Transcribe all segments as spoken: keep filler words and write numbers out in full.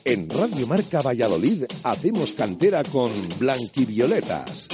En Radio Marca Valladolid hacemos cantera con Blanquivioletas.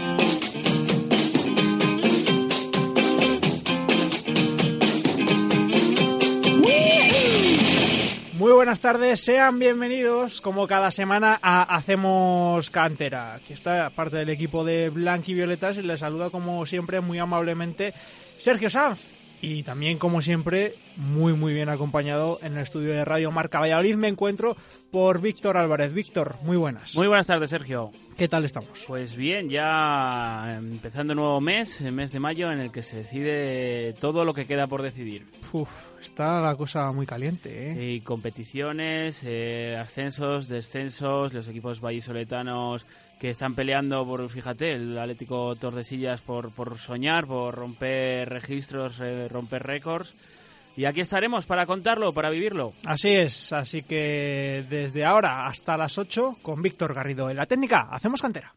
Muy buenas tardes, sean bienvenidos como cada semana a Hacemos Cantera. Aquí está parte del equipo de Blanquivioletas y les saluda como siempre muy amablemente Sergio Sanz. Y también, como siempre, muy muy bien acompañado en el estudio de Radio Marca Valladolid. Me encuentro por Víctor Álvarez. Víctor, muy buenas. Muy buenas tardes, Sergio. ¿Qué tal estamos? Pues bien, ya empezando un nuevo mes, el mes de mayo, en el que se decide todo lo que queda por decidir. Uf, está la cosa muy caliente, ¿eh? Y competiciones, eh, ascensos, descensos, los equipos vallisoletanos que están peleando por, fíjate, el Atlético Tordesillas por, por soñar, por romper registros, eh, romper récords. Y aquí estaremos para contarlo, para vivirlo. Así es, así que desde ahora hasta las ocho con Víctor Garrido en la técnica, Hacemos Cantera.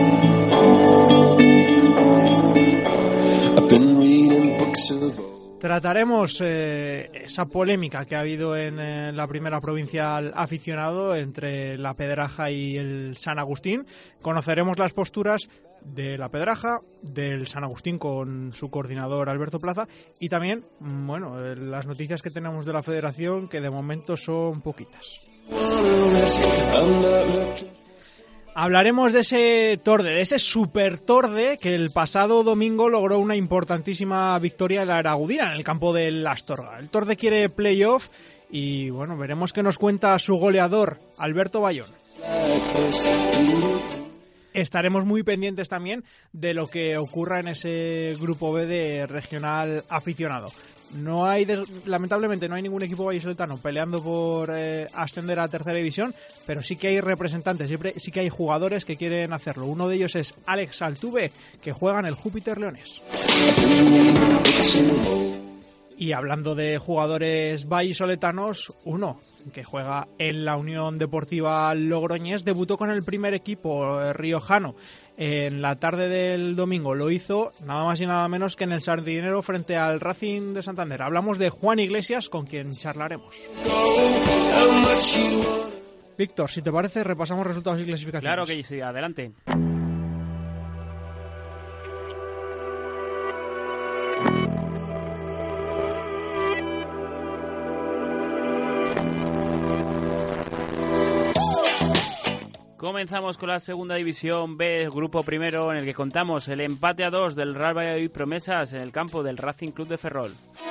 Trataremos eh, esa polémica que ha habido en eh, la primera provincial aficionado entre la Pedraja y el San Agustín. Conoceremos las posturas de la Pedraja, del San Agustín con su coordinador Alberto Plaza y también, bueno, eh, las noticias que tenemos de la Federación, que de momento son poquitas. Hablaremos de ese Torde, de ese super Torde que el pasado domingo logró una importantísima victoria en la Aragudina, en el campo del Astorga. El Torde quiere playoff y bueno, veremos qué nos cuenta su goleador, Alberto Bayón. Estaremos muy pendientes también de lo que ocurra en ese grupo B de regional aficionado. No hay, lamentablemente, no hay ningún equipo vallisoletano peleando por eh, ascender a tercera división, pero sí que hay representantes, siempre sí que hay jugadores que quieren hacerlo. Uno de ellos es Alex Altuve, que juega en el Júpiter Leones. Y hablando de jugadores vallisoletanos, uno que juega en la Unión Deportiva Logroñés debutó con el primer equipo eh, riojano en la tarde del domingo. Lo hizo nada más y nada menos que en el Sardinero frente al Racing de Santander. Hablamos de Juan Iglesias, con quien charlaremos. Víctor, si te parece, repasamos resultados y clasificaciones. Claro que sí, adelante. Comenzamos con la segunda división B, grupo primero, en el que contamos el empate a dos del Real Valladolid Promesas en el campo del Racing Club de Ferrol.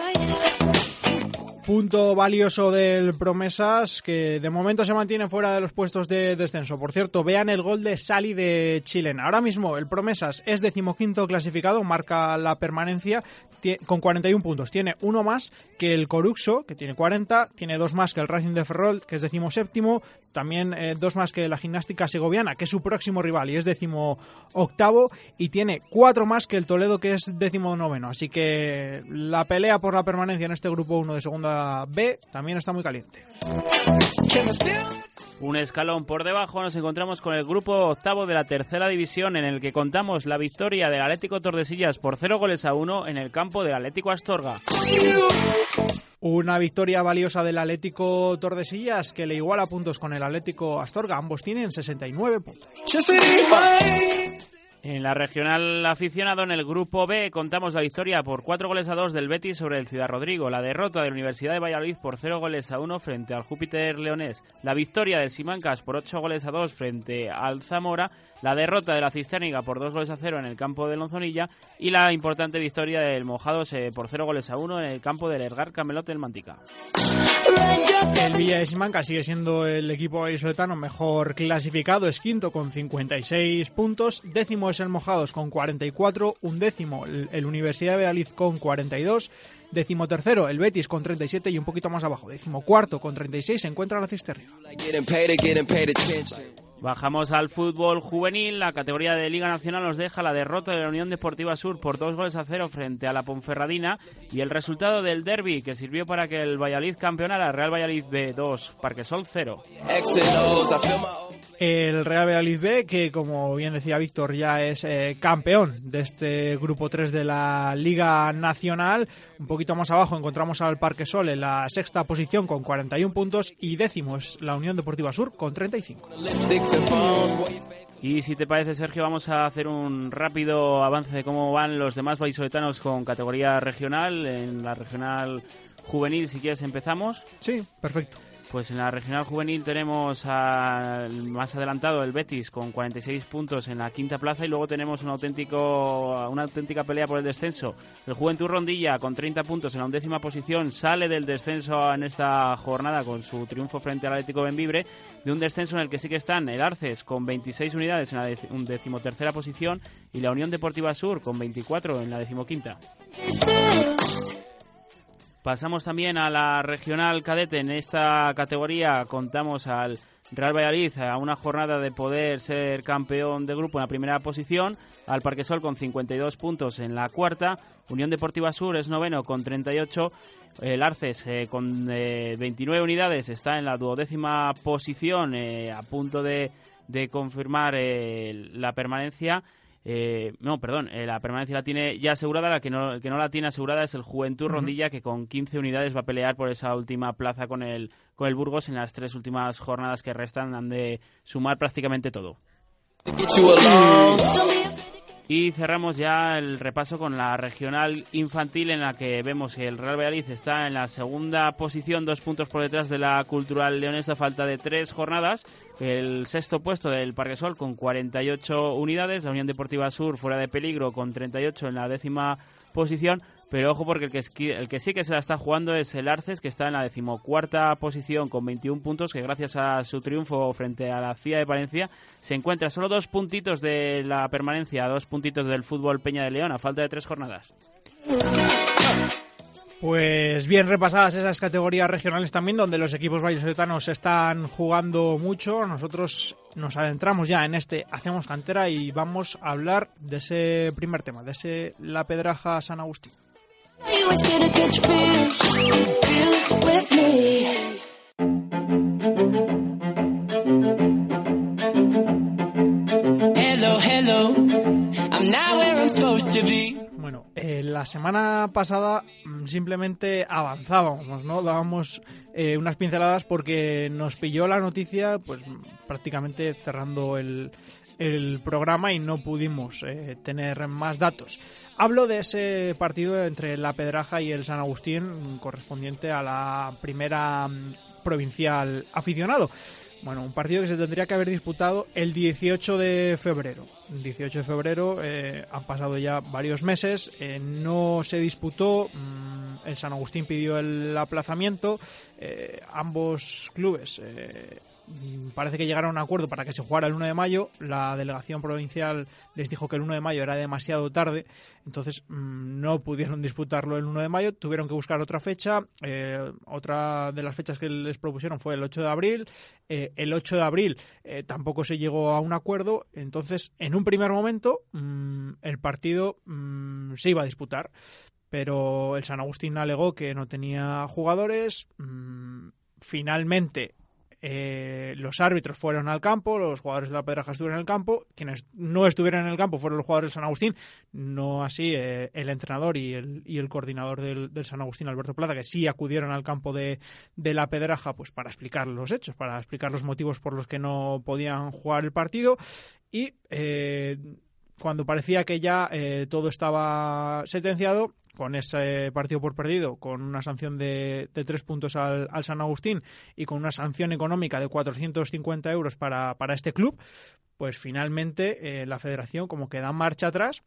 Punto valioso del Promesas, que de momento se mantiene fuera de los puestos de descenso. Por cierto, vean el gol de Sali de Chilena. Ahora mismo el Promesas es decimoquinto clasificado, marca la permanencia con cuarenta y uno puntos. Tiene uno más que el Coruxo, que tiene cuarenta, tiene dos más que el Racing de Ferrol, que es decimoséptimo, también eh, dos más que la Gimnástica Segoviana, que es su próximo rival y es decimoctavo, y tiene cuatro más que el Toledo, que es decimonoveno. Así que la pelea por la permanencia en este grupo uno de segunda B también está muy caliente. Un escalón por debajo nos encontramos con el grupo octavo de la tercera división, en el que contamos la victoria del Atlético Tordesillas por cero goles a uno en el campo del Atlético Astorga. Una victoria valiosa del Atlético Tordesillas que le iguala puntos con el Atlético Astorga. Ambos tienen sesenta y nueve puntos. En la regional aficionado, en el grupo B, contamos la victoria por cuatro goles a dos del Betis sobre el Ciudad Rodrigo, la derrota de la Universidad de Valladolid por cero goles a uno frente al Júpiter Leonés, la victoria del Simancas por ocho goles a dos frente al Zamora, la derrota de la Cisterniga por dos goles a cero en el campo de Lonzonilla y la importante victoria del Mojados eh, por cero goles a uno en el campo del Ergar Camelote del Mantica. El Villa de Simancas sigue siendo el equipo vallisoletano mejor clasificado, es quinto con cincuenta y seis puntos, décimo es el Mojados con cuarenta y cuatro, undécimo el, el Universidad de Valladolid con cuarenta y dos, décimo tercero el Betis con treinta y siete y un poquito más abajo, décimo cuarto con treinta y seis se encuentra la Cisterna. Bajamos al fútbol juvenil. La categoría de Liga Nacional nos deja la derrota de la Unión Deportiva Sur por dos goles a cero frente a la Ponferradina y el resultado del derbi que sirvió para que el Valladolid campeonara. Real Valladolid B dos, Parquesol cero. El Real Valladolid B, que como bien decía Víctor, ya es eh, campeón de este grupo tres de la Liga Nacional. Un poquito más abajo encontramos al Parquesol en la sexta posición con cuarenta y un puntos y décimo es la Unión Deportiva Sur con treinta y cinco. Y si te parece, Sergio, vamos a hacer un rápido avance de cómo van los demás vallisoletanos con categoría regional. En la regional juvenil, si quieres, empezamos. Sí, perfecto. Pues en la regional juvenil tenemos al más adelantado el Betis con cuarenta y seis puntos en la quinta plaza y luego tenemos un auténtico, una auténtica pelea por el descenso. El Juventud Rondilla con treinta puntos en la undécima posición sale del descenso en esta jornada con su triunfo frente al Atlético Bembibre, de un descenso en el que sí que están el Arces con veintiséis unidades en la decimotercera posición y la Unión Deportiva Sur con veinticuatro en la decimoquinta. Pasamos también a la regional cadete. En esta categoría contamos al Real Valladolid a una jornada de poder ser campeón de grupo en la primera posición, al Parquesol con cincuenta y dos puntos en la cuarta, Unión Deportiva Sur es noveno con treinta y ocho, el Arces eh, con eh, veintinueve unidades está en la duodécima posición, eh, a punto de, de confirmar eh, la permanencia. Eh, no, perdón, eh, la permanencia la tiene ya asegurada, la que no, que no la tiene asegurada es el Juventud Rondilla, uh-huh. que con quince unidades va a pelear por esa última plaza con el, con el Burgos en las tres últimas jornadas que restan, han de sumar prácticamente todo. Y cerramos ya el repaso con la regional infantil, en la que vemos que el Real Valladolid está en la segunda posición, dos puntos por detrás de la Cultural Leonesa a falta de tres jornadas. El sexto puesto del Parquesol con cuarenta y ocho unidades, la Unión Deportiva Sur fuera de peligro con treinta y ocho en la décima posición, pero ojo porque el que, el que sí que se la está jugando es el Arces, que está en la decimocuarta posición con veintiún puntos, que gracias a su triunfo frente a la C I A de Palencia se encuentra solo dos puntitos de la permanencia, dos puntitos del Fútbol Peña de León a falta de tres jornadas. Pues bien repasadas esas categorías regionales también, donde los equipos vallisoletanos están jugando mucho. Nosotros nos adentramos ya en este Hacemos Cantera y vamos a hablar de ese primer tema, de ese La Pedraja San Agustín. Hello, hello, I'm not where I'm supposed to be. Bueno, eh, la semana pasada simplemente avanzábamos, ¿no? Dábamos eh, unas pinceladas porque nos pilló la noticia, pues prácticamente cerrando el, el programa y no pudimos eh, tener más datos. Hablo de ese partido entre La Pedraja y el San Agustín, correspondiente a la primera provincial aficionado. Bueno, un partido que se tendría que haber disputado el dieciocho de febrero. El dieciocho de febrero, eh, han pasado ya varios meses, eh, no se disputó, mmm, el San Agustín pidió el aplazamiento, eh, ambos clubes eh, parece que llegaron a un acuerdo para que se jugara el uno de mayo, la delegación provincial les dijo que el uno de mayo era demasiado tarde, entonces mmm, no pudieron disputarlo el uno de mayo, tuvieron que buscar otra fecha, eh, otra de las fechas que les propusieron fue el ocho de abril, eh, el ocho de abril eh, tampoco se llegó a un acuerdo, entonces en un primer momento mmm, el partido mmm, se iba a disputar, pero el San Agustín alegó que no tenía jugadores, mmm, finalmente Eh, los árbitros fueron al campo, los jugadores de La Pedraja estuvieron en el campo, quienes no estuvieron en el campo fueron los jugadores del San Agustín, no así eh, el entrenador y el, y el coordinador del, del San Agustín, Alberto Plaza, que sí acudieron al campo de, de La Pedraja pues para explicar los hechos, para explicar los motivos por los que no podían jugar el partido y eh, cuando parecía que ya eh, todo estaba sentenciado, con ese partido por perdido, con una sanción de, de tres puntos al, al San Agustín y con una sanción económica de cuatrocientos cincuenta euros para, para este club, pues finalmente eh, la federación como que da marcha atrás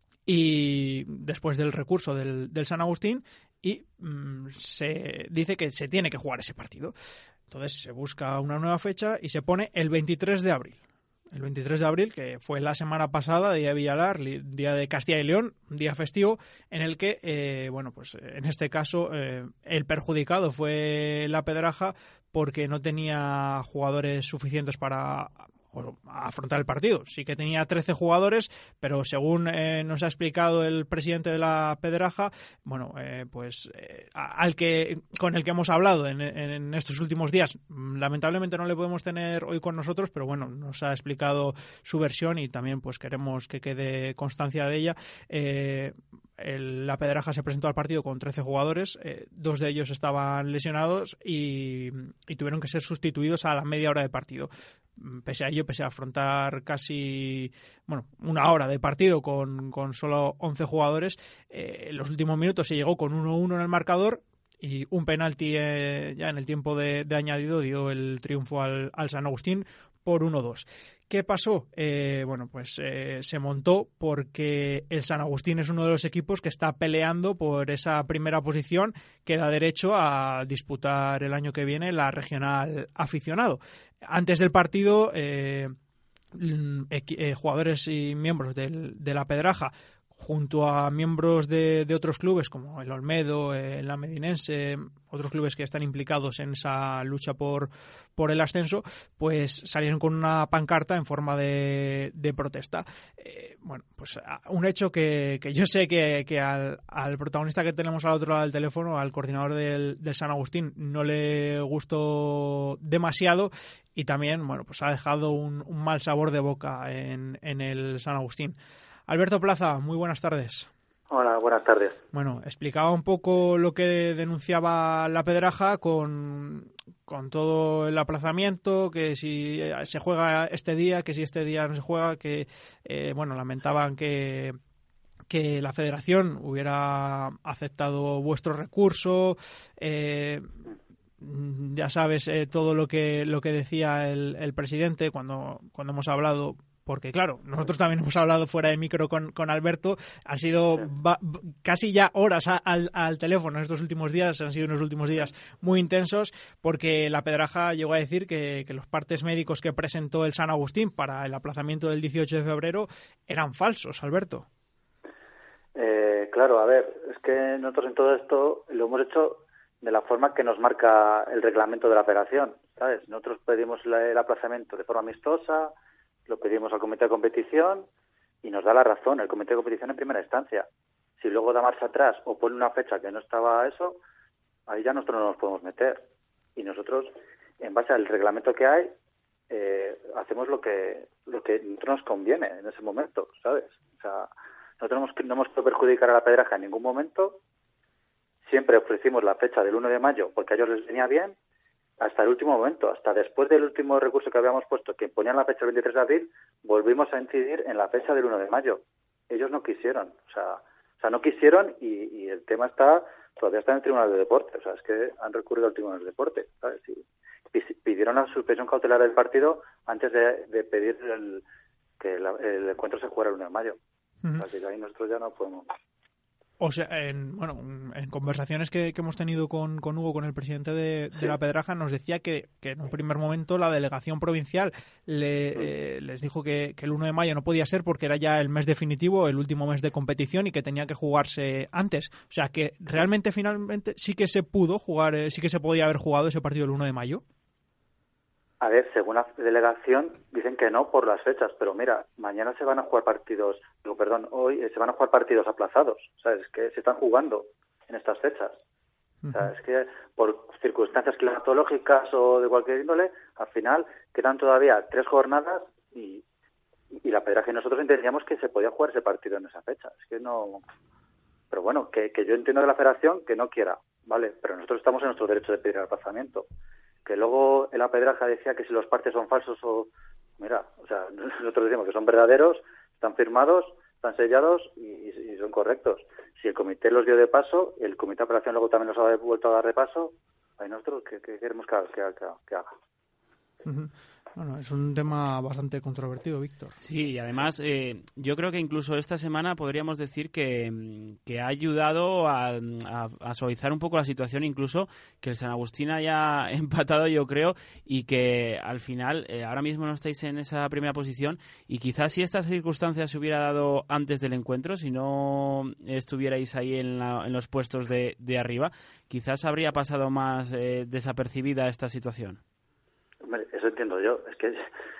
y después del recurso del, del San Agustín y mmm, se dice que se tiene que jugar ese partido. Entonces se busca una nueva fecha y se pone el veintitrés de abril. El veintitrés de abril, que fue la semana pasada, día de Villalar, día de Castilla y León, día festivo, en el que, eh, bueno, pues en este caso, eh, el perjudicado fue La Pedraja porque no tenía jugadores suficientes para a afrontar el partido. Sí que tenía trece jugadores, pero según eh, nos ha explicado el presidente de la Pedraja, bueno, eh, pues eh, al que con el que hemos hablado en, en estos últimos días, lamentablemente no le podemos tener hoy con nosotros, pero bueno, nos ha explicado su versión y también pues queremos que quede constancia de ella. Eh, el, la Pedraja se presentó al partido con trece jugadores, eh, dos de ellos estaban lesionados y, y tuvieron que ser sustituidos a la media hora de partido. Pese a ello, pese a afrontar casi bueno una hora de partido con, con solo once jugadores, eh, en los últimos minutos se llegó con uno uno en el marcador y un penalti eh, ya en el tiempo de, de añadido dio el triunfo al, al San Agustín por uno dos. ¿Qué pasó? Eh, bueno, pues eh, se montó porque el San Agustín es uno de los equipos que está peleando por esa primera posición que da derecho a disputar el año que viene la regional aficionado. Antes del partido, eh, eh, jugadores y miembros del, de la Pedraja, junto a miembros de, de otros clubes como el Olmedo, el La Medinense, otros clubes que están implicados en esa lucha por, por el ascenso, pues salieron con una pancarta en forma de, de protesta. Eh, bueno, pues un hecho que, que yo sé que, que al, al protagonista que tenemos al otro lado del teléfono, al coordinador del, del San Agustín, no le gustó demasiado y también, bueno, pues ha dejado un, un mal sabor de boca en, en el San Agustín. Alberto Plaza, muy buenas tardes. Hola, buenas tardes. Bueno, explicaba un poco lo que denunciaba la Pedraja con, con todo el aplazamiento, que si se juega este día, que si este día no se juega, que eh, bueno, lamentaban que que la Federación hubiera aceptado vuestro recurso. Eh, ya sabes eh, todo lo que lo que decía el, el presidente cuando cuando hemos hablado. Porque, claro, nosotros también hemos hablado fuera de micro con, con Alberto. Han sido ba- casi ya horas a, al, al teléfono estos últimos días. Han sido unos últimos días muy intensos porque la Pedraja llegó a decir que, que los partes médicos que presentó el San Agustín para el aplazamiento del dieciocho de febrero eran falsos, Alberto. Eh, claro, a ver, es que nosotros en todo esto lo hemos hecho de la forma que nos marca el reglamento de la federación, ¿sabes? Nosotros pedimos el aplazamiento de forma amistosa, lo pedimos al comité de competición y nos da la razón el comité de competición en primera instancia. Si luego da marcha atrás o pone una fecha que no estaba eso, ahí ya nosotros no nos podemos meter. Y nosotros, en base al reglamento que hay, eh, hacemos lo que lo que nos conviene en ese momento, ¿sabes? O sea, nosotros no hemos, no hemos querido perjudicar a la Pedraja en ningún momento. Siempre ofrecimos la fecha del uno de mayo porque a ellos les venía bien. Hasta el último momento, hasta después del último recurso que habíamos puesto, que ponían la fecha del veintitrés de abril, volvimos a incidir en la fecha del uno de mayo. Ellos no quisieron, o sea, o sea no quisieron y, y el tema está todavía está en el Tribunal de Deporte, o sea, es que han recurrido al Tribunal de Deporte, ¿sabes? Y pidieron la suspensión cautelar del partido antes de, de pedir el, que la, el encuentro se jugara el uno de mayo. Uh-huh. Así que ahí nosotros ya no podemos... O sea, en, bueno, en conversaciones que, que hemos tenido con, con Hugo, con el presidente de, de la Pedraja, nos decía que, que en un primer momento la delegación provincial le, eh, les dijo que, que el uno de mayo no podía ser porque era ya el mes definitivo, el último mes de competición y que tenía que jugarse antes. O sea, que realmente finalmente sí que se pudo jugar, eh, sí que se podía haber jugado ese partido el uno de mayo. A ver, según la delegación dicen que no por las fechas, pero mira, mañana se van a jugar partidos, digo, perdón, hoy eh, se van a jugar partidos aplazados, ¿sabes? Que se están jugando en estas fechas. Uh-huh. O sea, es que por circunstancias climatológicas o de cualquier índole, al final quedan todavía tres jornadas y, y la Pedraja y nosotros entendíamos que se podía jugar ese partido en esa fecha. Es que no... Pero bueno, que, que yo entiendo de la Federación que no quiera, ¿vale? Pero nosotros estamos en nuestro derecho de pedir el aplazamiento. Que luego en la Pedraja decía que si los partes son falsos o... Mira, o sea, nosotros decimos que son verdaderos, están firmados, están sellados y, y son correctos. Si el comité los dio de paso, el comité de apelación luego también los ha vuelto a dar de paso, ahí nosotros, ¿qué, qué queremos que, que, que, que haga? Uh-huh. Bueno, es un tema bastante controvertido, Víctor. Sí, y además eh, yo creo que incluso esta semana podríamos decir que, que ha ayudado a, a, a suavizar un poco la situación, incluso que el San Agustín haya empatado, yo creo, y que al final eh, ahora mismo no estáis en esa primera posición y quizás si esta circunstancia se hubiera dado antes del encuentro, si no estuvierais ahí en, la, en los puestos de, de arriba, quizás habría pasado más eh, desapercibida esta situación. Hombre, eso entiendo yo. Es que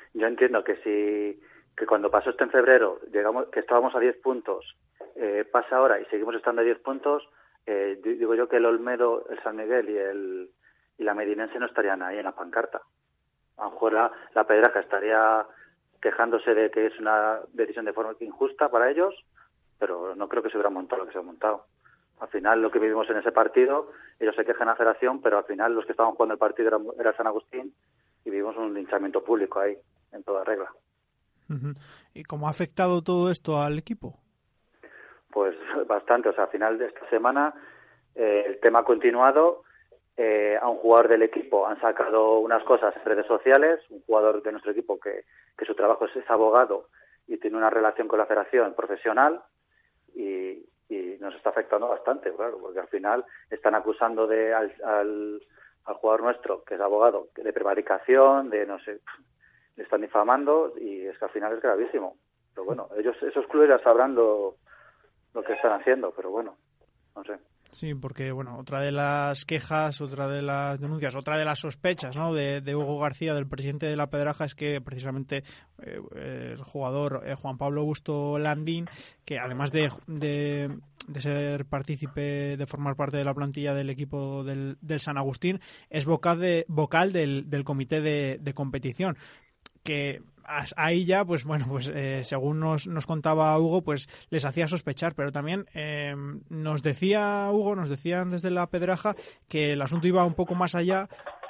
yo entiendo que si que cuando pasó esto en febrero, llegamos que estábamos a diez puntos, eh, pasa ahora y seguimos estando a diez puntos, eh, digo yo que el Olmedo, el San Miguel y el y la Medinense no estarían ahí en la pancarta. A lo mejor la, la Pedraja estaría quejándose de que es una decisión de forma injusta para ellos, pero no creo que se hubiera montado lo que se ha montado. Al final, lo que vivimos en ese partido, ellos se quejan a la federación, pero al final los que estaban jugando el partido era, era San Agustín y vivimos un linchamiento público ahí, en toda regla. Uh-huh. ¿Y cómo ha afectado todo esto al equipo? Pues bastante. O sea, al final de esta semana eh, el tema ha continuado. Eh, a un jugador del equipo han sacado unas cosas en redes sociales, un jugador de nuestro equipo que, que su trabajo es, es abogado y tiene una relación con la federación profesional y, y nos está afectando bastante, claro, porque al final están acusando de al, al, al jugador nuestro, que es abogado, de prevaricación, de no sé, le están difamando y es que al final es gravísimo. Pero bueno, ellos esos clubes ya sabrán lo, lo que están haciendo, pero bueno, no sé. Sí, porque bueno, otra de las quejas, otra de las denuncias, otra de las sospechas, ¿no?, de, de Hugo García, del presidente de la Pedraja, es que precisamente eh, el jugador eh, Juan Pablo Busto Landín, que además de, de, de ser partícipe, de formar parte de la plantilla del equipo del, del San Agustín, es vocal, de, vocal del, del comité de, de competición, que ahí ya, pues bueno, pues eh, según nos, nos contaba Hugo, pues les hacía sospechar, pero también eh, nos decía Hugo, nos decían desde la Pedraja que el asunto iba un poco más allá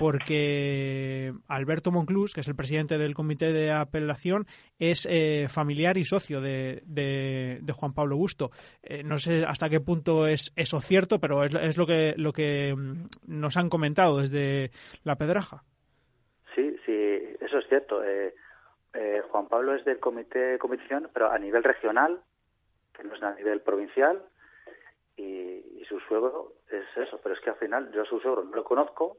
porque Alberto Monclús, que es el presidente del comité de apelación, es eh, familiar y socio de, de, de Juan Pablo Busto. Eh, no sé hasta qué punto es eso cierto, pero es, es lo que lo que nos han comentado desde la Pedraja. Sí, sí, eso es cierto. Eh, eh, Juan Pablo es del comité de competición, pero a nivel regional, que no es a nivel provincial, y, y su suegro es eso. Pero es que al final yo a su suegro no lo conozco.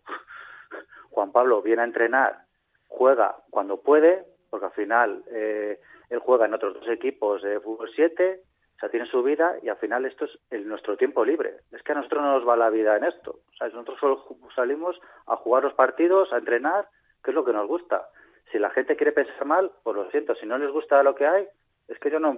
Juan Pablo viene a entrenar, juega cuando puede, porque al final eh, él juega en otros dos equipos de fútbol siete, o sea, tiene su vida y al final esto es el, nuestro tiempo libre. Es que a nosotros no nos va la vida en esto. O sea, nosotros solo salimos a jugar los partidos, a entrenar, que es lo que nos gusta. Si la gente quiere pensar mal, pues lo siento. Si no les gusta lo que hay, es que yo no...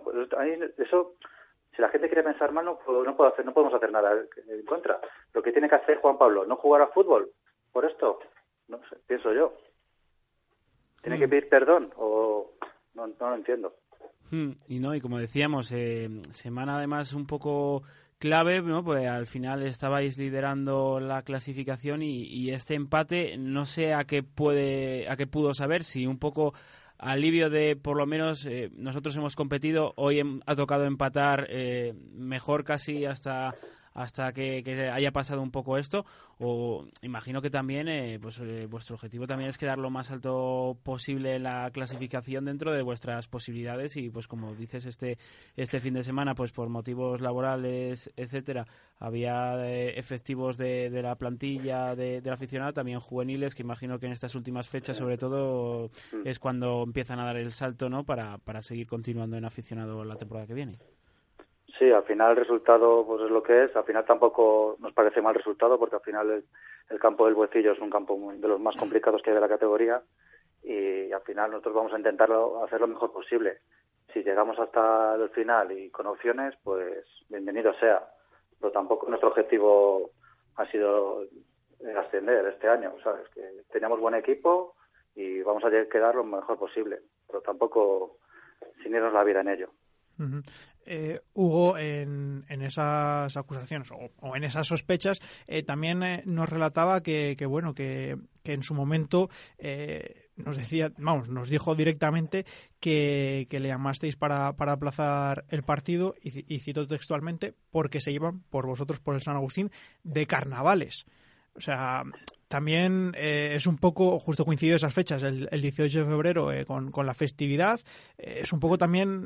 Eso, si la gente quiere pensar mal, no, no, puedo hacer, no podemos hacer nada en contra. Lo que tiene que hacer Juan Pablo, no jugar a fútbol, por esto, no sé, pienso yo. ¿Tiene mm. que pedir perdón o...? No, no lo entiendo. Mm, y no, y como decíamos, eh, semana además un poco... clave, ¿no? Pues al final estabais liderando la clasificación y, y este empate no sé a qué puede, a qué pudo saber, si un poco alivio de por lo menos eh, nosotros hemos competido, hoy hem, ha tocado empatar eh, mejor casi hasta hasta que, que haya pasado un poco esto, o imagino que también eh, pues eh, vuestro objetivo también es quedar lo más alto posible en la clasificación dentro de vuestras posibilidades y pues como dices este este fin de semana pues por motivos laborales etcétera había eh, efectivos de, de la plantilla de, de la aficionada, también juveniles, que imagino que en estas últimas fechas sobre todo es cuando empiezan a dar el salto, ¿no?, para, para seguir continuando en aficionado la temporada que viene. Sí, al final el resultado pues es lo que es. Al final tampoco nos parece mal resultado porque al final el, el campo del Buecillo es un campo muy, de los más complicados que hay de la categoría y, y al final nosotros vamos a intentarlo hacer lo mejor posible. Si llegamos hasta el final y con opciones, pues bienvenido sea. Pero tampoco nuestro objetivo ha sido ascender este año, ¿sabes? Que teníamos buen equipo y vamos a quedar lo mejor posible, pero tampoco sin irnos la vida en ello. Uh-huh. Eh, Hugo, en, en esas acusaciones o, o en esas sospechas, eh, también eh, nos relataba que, que bueno, que, que en su momento eh, nos decía, vamos, nos dijo directamente que, que le llamasteis para, para aplazar el partido y, y cito textualmente, porque se iban por vosotros, por el San Agustín, de carnavales. O sea, también eh, es un poco, justo coincidió esas fechas, el, el dieciocho de febrero eh, con, con la festividad, eh, es un poco también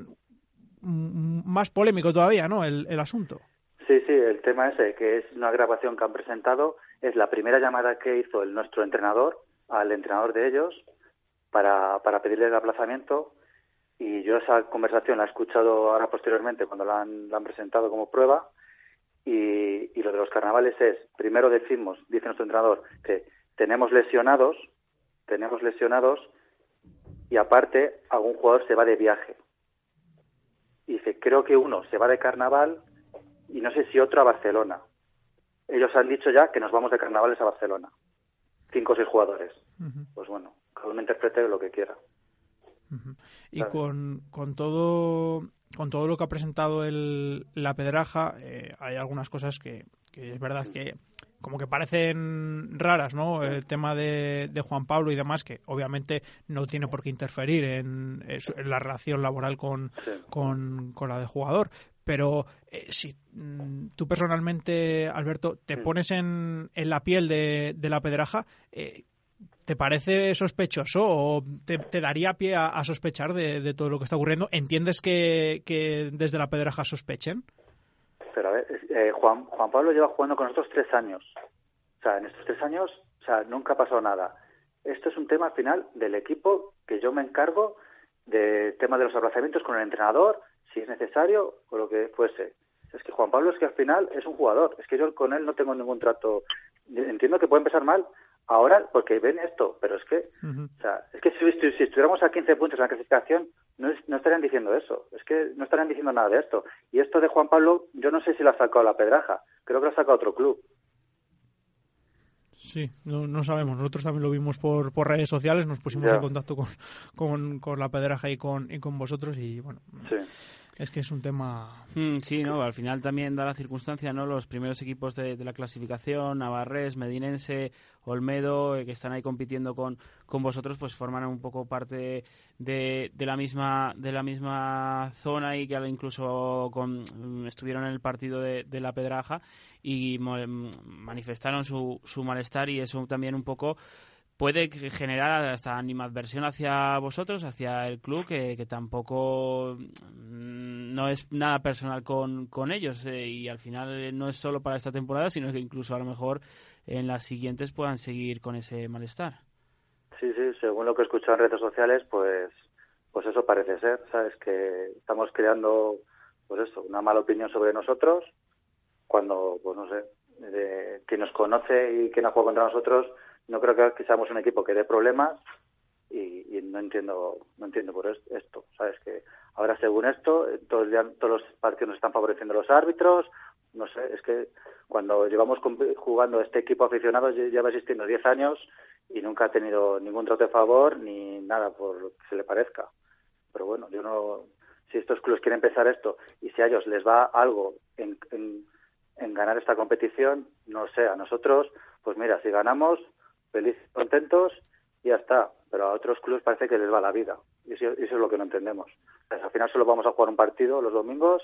más polémico todavía, ¿no?, el, el asunto. Sí, sí, el tema ese, que es una grabación que han presentado, es la primera llamada que hizo el nuestro entrenador al entrenador de ellos para, para pedirle el aplazamiento, y yo esa conversación la he escuchado ahora posteriormente cuando la han, la han presentado como prueba, y, y lo de los carnavales es, primero decimos, dice nuestro entrenador, que tenemos lesionados, tenemos lesionados y aparte algún jugador se va de viaje. Y dice, creo que uno se va de carnaval y no sé si otro a Barcelona. Ellos han dicho ya que nos vamos de carnavales a Barcelona. Cinco o seis jugadores. Uh-huh. Pues bueno, cada uno interprete lo que quiera. Uh-huh. Y con, con todo con todo lo que ha presentado el, la Pedraja, eh, hay algunas cosas que, que es verdad que como que parecen raras, ¿no? El tema de, de Juan Pablo y demás, que obviamente no tiene por qué interferir en, en la relación laboral con, sí. con, con la del jugador. Pero eh, si mm, tú personalmente, Alberto, te pones en, en la piel de, de la Pedraja, eh, ¿te parece sospechoso o te, te daría pie a, a sospechar de, de todo lo que está ocurriendo? ¿Entiendes que, que desde la Pedraja sospechen? Pero a ver, eh, Juan, Juan Pablo lleva jugando con nosotros tres años. O sea, en estos tres años, o sea, nunca ha pasado nada. Esto es un tema al final del equipo que yo me encargo del tema de los aplazamientos con el entrenador, si es necesario o lo que fuese. Es que Juan Pablo es que al final es un jugador. Es que yo con él no tengo ningún trato. Entiendo que puede empezar mal ahora porque ven esto, pero es que, uh-huh. o sea, es que si, si, si estuviéramos a quince puntos en la clasificación, no, es, no estarían diciendo eso. Es que no estarían diciendo nada de esto. Y esto de Juan Pablo, yo no sé si lo ha sacado la Pedraja. Creo que lo ha sacado otro club. Sí, no, no sabemos. Nosotros también lo vimos por, por redes sociales, nos pusimos yeah. en contacto con, con, con la Pedraja y con, y con vosotros y bueno, sí. es que es un tema... Mm, sí, no, al final también da la circunstancia, ¿no? Los primeros equipos de, de la clasificación, Navarrés, Medinense, Olmedo, eh, que están ahí compitiendo con, con vosotros, pues forman un poco parte de, de la misma de la misma zona y que incluso con, estuvieron en el partido de, de la Pedraja y mo, manifestaron su, su malestar y eso también un poco puede generar hasta animadversión hacia vosotros, hacia el club, que, que tampoco no es nada personal con, con ellos eh, y al final no es solo para esta temporada, sino que incluso a lo mejor en las siguientes puedan seguir con ese malestar. Sí, sí, según lo que he escuchado en redes sociales, pues pues eso parece ser, ¿sabes? Que estamos creando, pues eso, una mala opinión sobre nosotros, cuando, pues no sé, de, quien nos conoce y quien ha jugado contra nosotros, no creo que, que seamos un equipo que dé problemas y, y no entiendo no entiendo por esto, ¿sabes? Que ahora según esto, todo el día, todos los partidos nos están favoreciendo los árbitros, no sé, es que cuando llevamos jugando este equipo aficionado lleva existiendo diez años y nunca ha tenido ningún trato de favor ni nada por lo que se le parezca. Pero bueno, yo no, si estos clubes quieren empezar esto y si a ellos les va algo en, en, en ganar esta competición, no sé, a nosotros, pues mira, si ganamos, felices, contentos y ya está. Pero a otros clubes parece que les va la vida y eso, eso es lo que no entendemos. Pues al final solo vamos a jugar un partido los domingos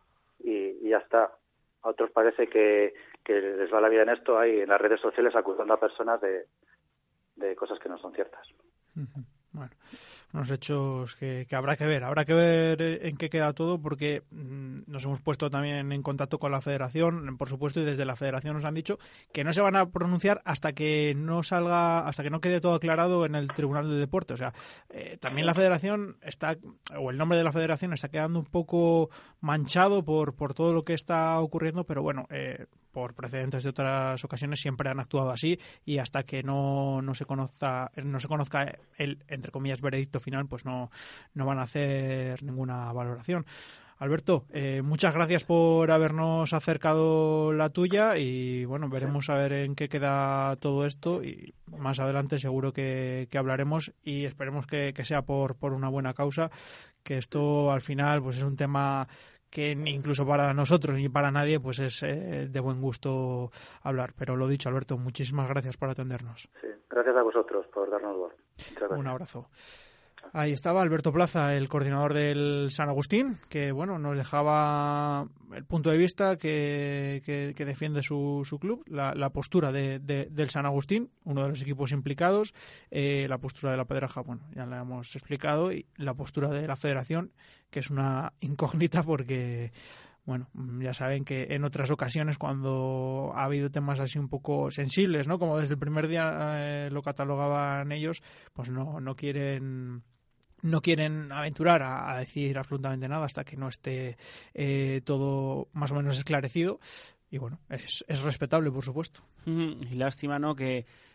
y, y ya está. A otros parece que, que les va la vida en esto, ahí en las redes sociales acusando a personas de, de cosas que no son ciertas. Uh-huh. Bueno, unos hechos que, que habrá que ver, habrá que ver en qué queda todo porque mmm, nos hemos puesto también en contacto con la Federación, por supuesto, y desde la Federación nos han dicho que no se van a pronunciar hasta que no salga, hasta que no quede todo aclarado en el Tribunal de Deporte. O sea, eh, también la Federación está, o el nombre de la Federación está quedando un poco manchado por, por todo lo que está ocurriendo, pero bueno, eh, por precedentes de otras ocasiones siempre han actuado así y hasta que no, no se conozca, no se conozca el, entre comillas, veredicto final, pues no, no van a hacer ninguna valoración. Alberto, eh, muchas gracias por habernos acercado la tuya y bueno, veremos a ver en qué queda todo esto y más adelante seguro que, que hablaremos y esperemos que, que sea por, por una buena causa, que esto al final pues es un tema que incluso para nosotros ni para nadie pues es eh, de buen gusto hablar. Pero lo dicho, Alberto, muchísimas gracias por atendernos. Sí, gracias a vosotros por darnos voz. Un abrazo. Ahí estaba Alberto Plaza, el coordinador del San Agustín, que bueno nos dejaba el punto de vista que, que, que defiende su, su club, la, la postura de, de, del San Agustín, uno de los equipos implicados, eh, la postura de la Pedraja, bueno, ya la hemos explicado, y la postura de la Federación, que es una incógnita porque... Bueno, ya saben que en otras ocasiones cuando ha habido temas así un poco sensibles, ¿no? Como desde el primer día eh, lo catalogaban ellos, pues no, no quieren... no quieren aventurar a, a decir absolutamente nada hasta que no esté eh, todo más o menos esclarecido y bueno, es, es respetable, por supuesto. Y lástima, ¿no?, que,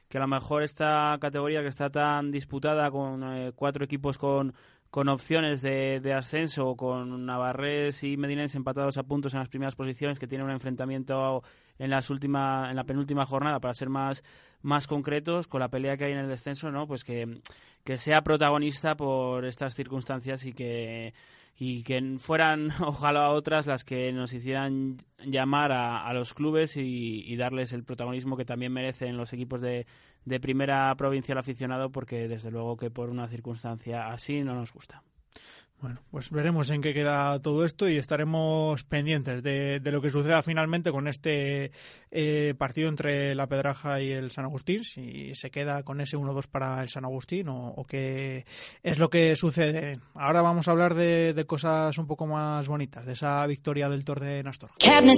que a lo mejor esta categoría que está tan disputada con eh, cuatro equipos con con opciones de, de ascenso, con Navarrés y Medinense empatados a puntos en las primeras posiciones, que tienen un enfrentamiento en las última, en la penúltima jornada, para ser más, más concretos, con la pelea que hay en el descenso, ¿no? Pues que, que sea protagonista por estas circunstancias y que y que fueran, ojalá otras, las que nos hicieran llamar a, a los clubes y, y darles el protagonismo que también merecen los equipos de, de primera provincia al aficionado, porque desde luego que por una circunstancia así no nos gusta. Bueno, pues veremos en qué queda todo esto y estaremos pendientes de, de lo que suceda finalmente con este eh, partido entre la Pedraja y el San Agustín, si se queda con ese uno dos para el San Agustín o, o qué es lo que sucede. Ahora vamos a hablar de, de cosas un poco más bonitas, de esa victoria del Tor de Astorga.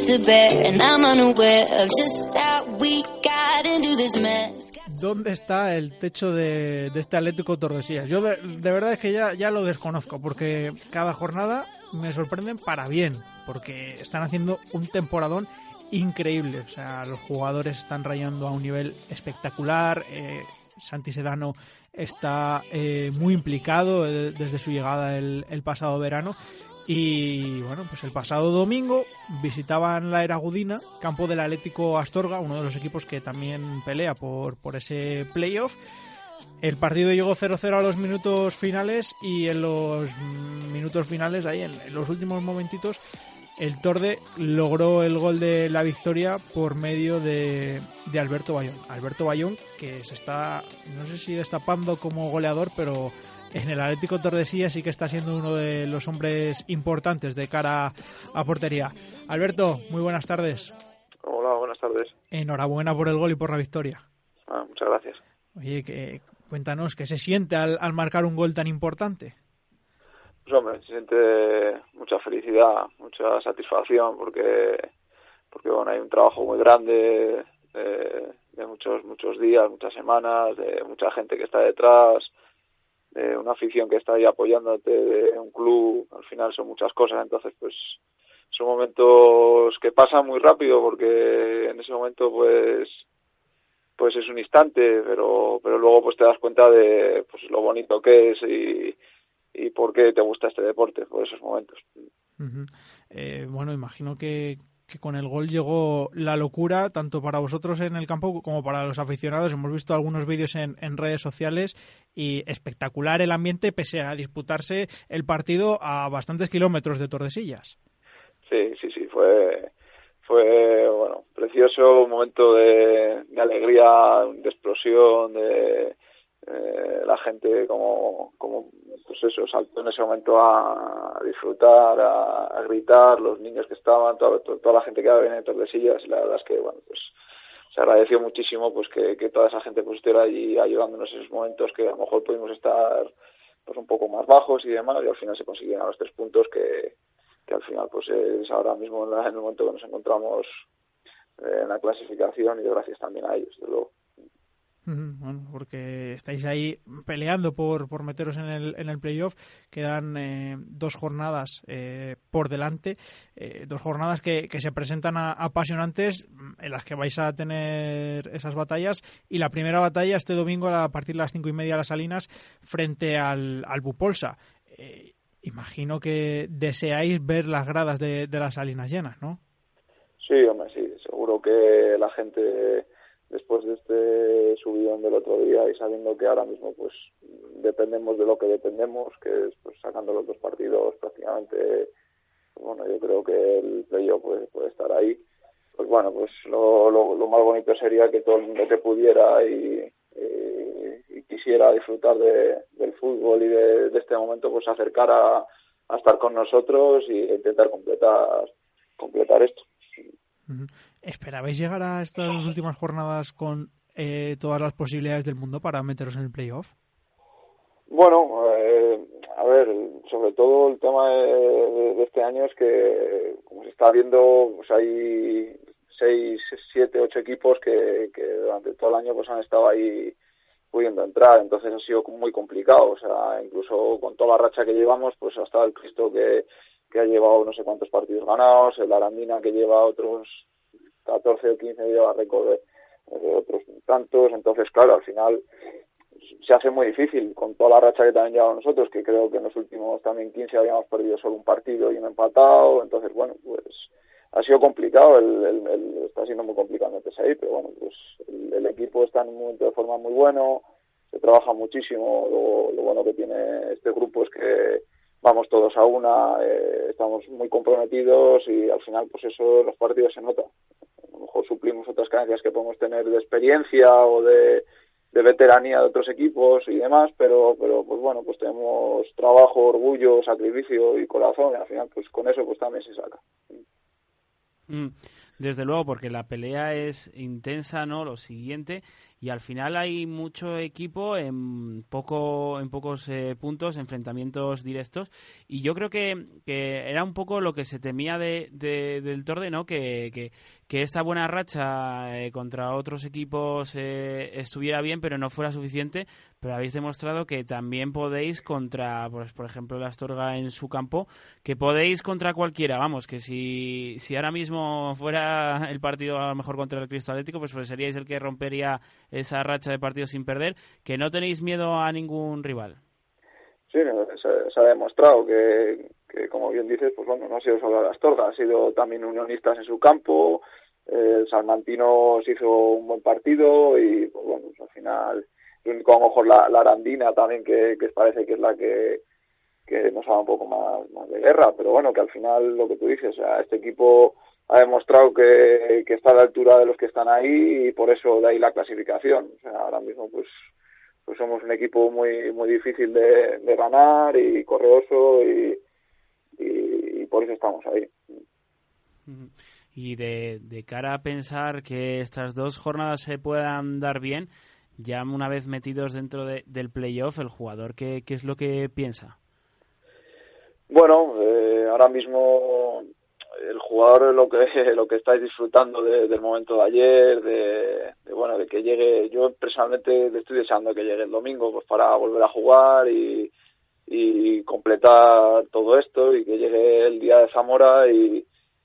¿Dónde está el techo de, de este Atlético Tordesillas? Yo de, de verdad es que ya, ya lo desconozco, porque cada jornada me sorprenden para bien, porque están haciendo un temporadón increíble. O sea, los jugadores están rayando a un nivel espectacular. eh, Santi Sedano está eh, muy implicado eh, desde su llegada el, el pasado verano. Y bueno, pues el pasado domingo visitaban la Eragudina, campo del Atlético Astorga, uno de los equipos que también pelea por, por ese playoff. El partido llegó cero cero a los minutos finales y en los minutos finales, ahí en, en los últimos momentitos, el Torde logró el gol de la victoria por medio de, de Alberto Bayón. Alberto Bayón, que se está, no sé si destapando como goleador, pero en el Atlético Tordesillas sí que está siendo uno de los hombres importantes de cara a portería. Alberto, muy buenas tardes. Hola, buenas tardes. Enhorabuena por el gol y por la victoria. Ah, muchas gracias. Oye, que, cuéntanos, ¿qué se siente al, al marcar un gol tan importante? Pues hombre, se siente mucha felicidad, mucha satisfacción, porque porque bueno, hay un trabajo muy grande de, de muchos muchos días, muchas semanas, de mucha gente que está detrás, de una afición que está ahí apoyándote, de un club. Al final son muchas cosas, entonces pues son momentos que pasan muy rápido, porque en ese momento pues pues es un instante, pero pero luego pues te das cuenta de pues lo bonito que es y y por qué te gusta este deporte por esos momentos. Uh-huh. Eh, bueno, imagino que, que con el gol llegó la locura, tanto para vosotros en el campo como para los aficionados. Hemos visto algunos vídeos en, en redes sociales y espectacular el ambiente, pese a disputarse el partido a bastantes kilómetros de Tordesillas. Sí, sí, sí, fue fue bueno, precioso, un momento de, de alegría, de explosión, de eh, la gente como como pues eso, saltó en ese momento a, a disfrutar, a, a gritar, los niños que estaban, toda, toda la gente que viene de Tordesillas. La verdad es que bueno, pues se agradeció muchísimo pues que, que toda esa gente pues estuviera allí ayudándonos en esos momentos que a lo mejor pudimos estar pues un poco más bajos y demás, y al final se consiguieron los tres puntos que, que al final pues es ahora mismo en, la, en el momento que nos encontramos eh, en la clasificación, y gracias también a ellos, de luego. Bueno, porque estáis ahí peleando por, por meteros en el, en el playoff. Quedan eh, dos jornadas eh, por delante, eh, dos jornadas que, que se presentan a, apasionantes, en las que vais a tener esas batallas. Y la primera batalla este domingo a partir de las cinco y media a las Salinas, frente al, al Bupolsa. Eh, imagino que deseáis ver las gradas de, de las Salinas llenas, ¿no? Sí, hombre, sí, seguro que la gente, después de este subidón del otro día y sabiendo que ahora mismo pues dependemos de lo que dependemos, que es pues sacando los dos partidos prácticamente, pues, bueno, yo creo que el playoff puede, puede estar ahí. Pues bueno, pues lo, lo, lo más bonito sería que todo el mundo que pudiera y, y, y quisiera disfrutar de, del fútbol y de, de este momento, pues se acercara a, a estar con nosotros y intentar completar completar esto. ¿Esperabais llegar a estas últimas jornadas con eh, todas las posibilidades del mundo para meteros en el playoff? Bueno, eh, a ver, sobre todo el tema de, de este año es que, como se está viendo, pues hay seis, siete, ocho equipos que, que durante todo el año pues han estado ahí pudiendo entrar, entonces ha sido muy complicado. O sea, incluso con toda la racha que llevamos, pues ha estado el Cristo que, que ha llevado no sé cuántos partidos ganados, el Arandina que lleva otros catorce o quince, lleva récord de, eh, otros tantos, entonces claro, al final se hace muy difícil con toda la racha que también llevamos nosotros, que creo que en los últimos también quince habíamos perdido solo un partido y un empatado, entonces bueno, pues ha sido complicado, el, el, el, está siendo muy complicado meterse ahí, pero bueno, pues el, el equipo está en un momento de forma muy bueno, se trabaja muchísimo, lo, lo bueno que tiene este grupo es que vamos todos a una, eh, estamos muy comprometidos y al final pues eso en los partidos se nota. A lo mejor suplimos otras carencias que podemos tener de experiencia o de, de veteranía de otros equipos y demás, pero pero pues bueno, pues tenemos trabajo, orgullo, sacrificio y corazón y al final pues con eso pues también se saca. Desde luego, porque la pelea es intensa, ¿no? Lo siguiente, y al final hay mucho equipo en poco en pocos eh, puntos, enfrentamientos directos, y yo creo que, que era un poco lo que se temía de, de, del Torde, ¿no? Que, que, que esta buena racha eh, contra otros equipos eh, estuviera bien, pero no fuera suficiente, pero habéis demostrado que también podéis contra, pues, por ejemplo, el Astorga en su campo, que podéis contra cualquiera, vamos, que si, si ahora mismo fuera el partido a lo mejor contra el Cristo Atlético, pues, pues seríais el que rompería esa racha de partidos sin perder, que no tenéis miedo a ningún rival. Sí, se, se ha demostrado que, que, como bien dices, pues bueno, no ha sido solo el Astorga, ha sido también Unionistas en su campo, eh, el Salmantino se hizo un buen partido y, pues bueno, pues al final, con a lo mejor la, la Arandina también, que, que parece que es la que, que nos haga un poco más, más de guerra, pero bueno, que al final lo que tú dices, o sea, este equipo ha demostrado que, que está a la altura de los que están ahí y por eso de ahí la clasificación. O sea, ahora mismo pues pues somos un equipo muy muy difícil de, de ganar y correoso y, y, y por eso estamos ahí. Y de, de cara a pensar que estas dos jornadas se puedan dar bien, ya una vez metidos dentro de, del playoff, el jugador, ¿qué, qué es lo que piensa? Bueno, eh, ahora mismo el jugador lo que lo que estáis disfrutando de, del momento de ayer, de, de bueno, de que llegue, yo personalmente le estoy deseando que llegue el domingo pues para volver a jugar y, y completar todo esto y que llegue el día de Zamora y,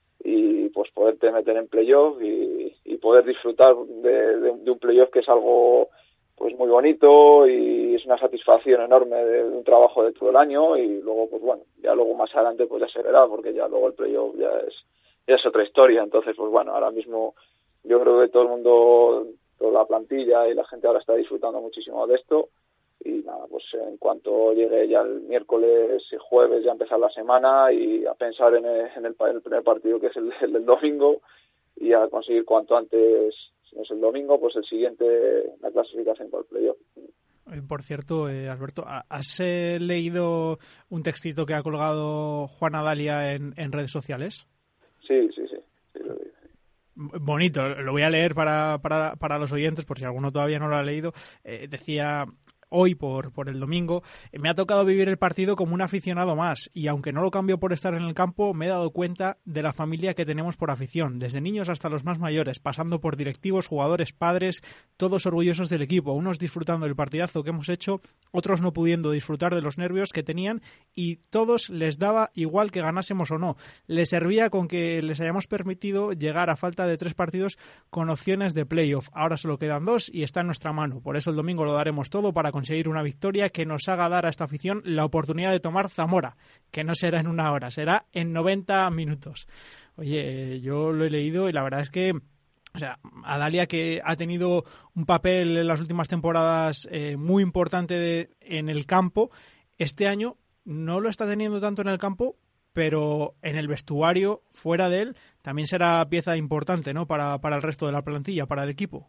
y pues poderte meter en playoff y, y poder disfrutar de, de, de un playoff que es algo pues muy bonito y es una satisfacción enorme de, de un trabajo de todo el año y luego pues bueno, ya luego más adelante pues ya se verá porque ya luego el playoff ya es ya es otra historia, entonces pues bueno, ahora mismo yo creo que todo el mundo, toda la plantilla y la gente ahora está disfrutando muchísimo de esto y nada, pues en cuanto llegue ya el miércoles y jueves ya empezar la semana y a pensar en el, en el, el primer partido que es el, el del domingo y a conseguir cuanto antes, si no es el domingo, pues el siguiente, la clasificación para el playoff. Por cierto, eh, Alberto, ¿has eh, leído un textito que ha colgado Juana Dalia en, en redes sociales? Sí, sí, sí. sí lo vi. Bonito, lo voy a leer para, para, para los oyentes, por si alguno todavía no lo ha leído. Eh, decía... Hoy, por, por el domingo, me ha tocado vivir el partido como un aficionado más y aunque no lo cambio por estar en el campo, me he dado cuenta de la familia que tenemos por afición, desde niños hasta los más mayores, pasando por directivos, jugadores, padres, todos orgullosos del equipo, unos disfrutando del partidazo que hemos hecho, otros no pudiendo disfrutar de los nervios que tenían y todos les daba igual que ganásemos o no. Les servía con que les hayamos permitido llegar a falta de tres partidos con opciones de playoff. Ahora solo quedan dos y está en nuestra mano. Por eso el domingo lo daremos todo para conseguir una victoria que nos haga dar a esta afición la oportunidad de tomar Zamora, que no será en una hora, será en noventa minutos. Oye, yo lo he leído y la verdad es que, o sea, Adalia, que ha tenido un papel en las últimas temporadas eh, muy importante de, en el campo, este año no lo está teniendo tanto en el campo, pero en el vestuario, fuera de él, también será pieza importante, ¿no? Para, para el resto de la plantilla, para el equipo.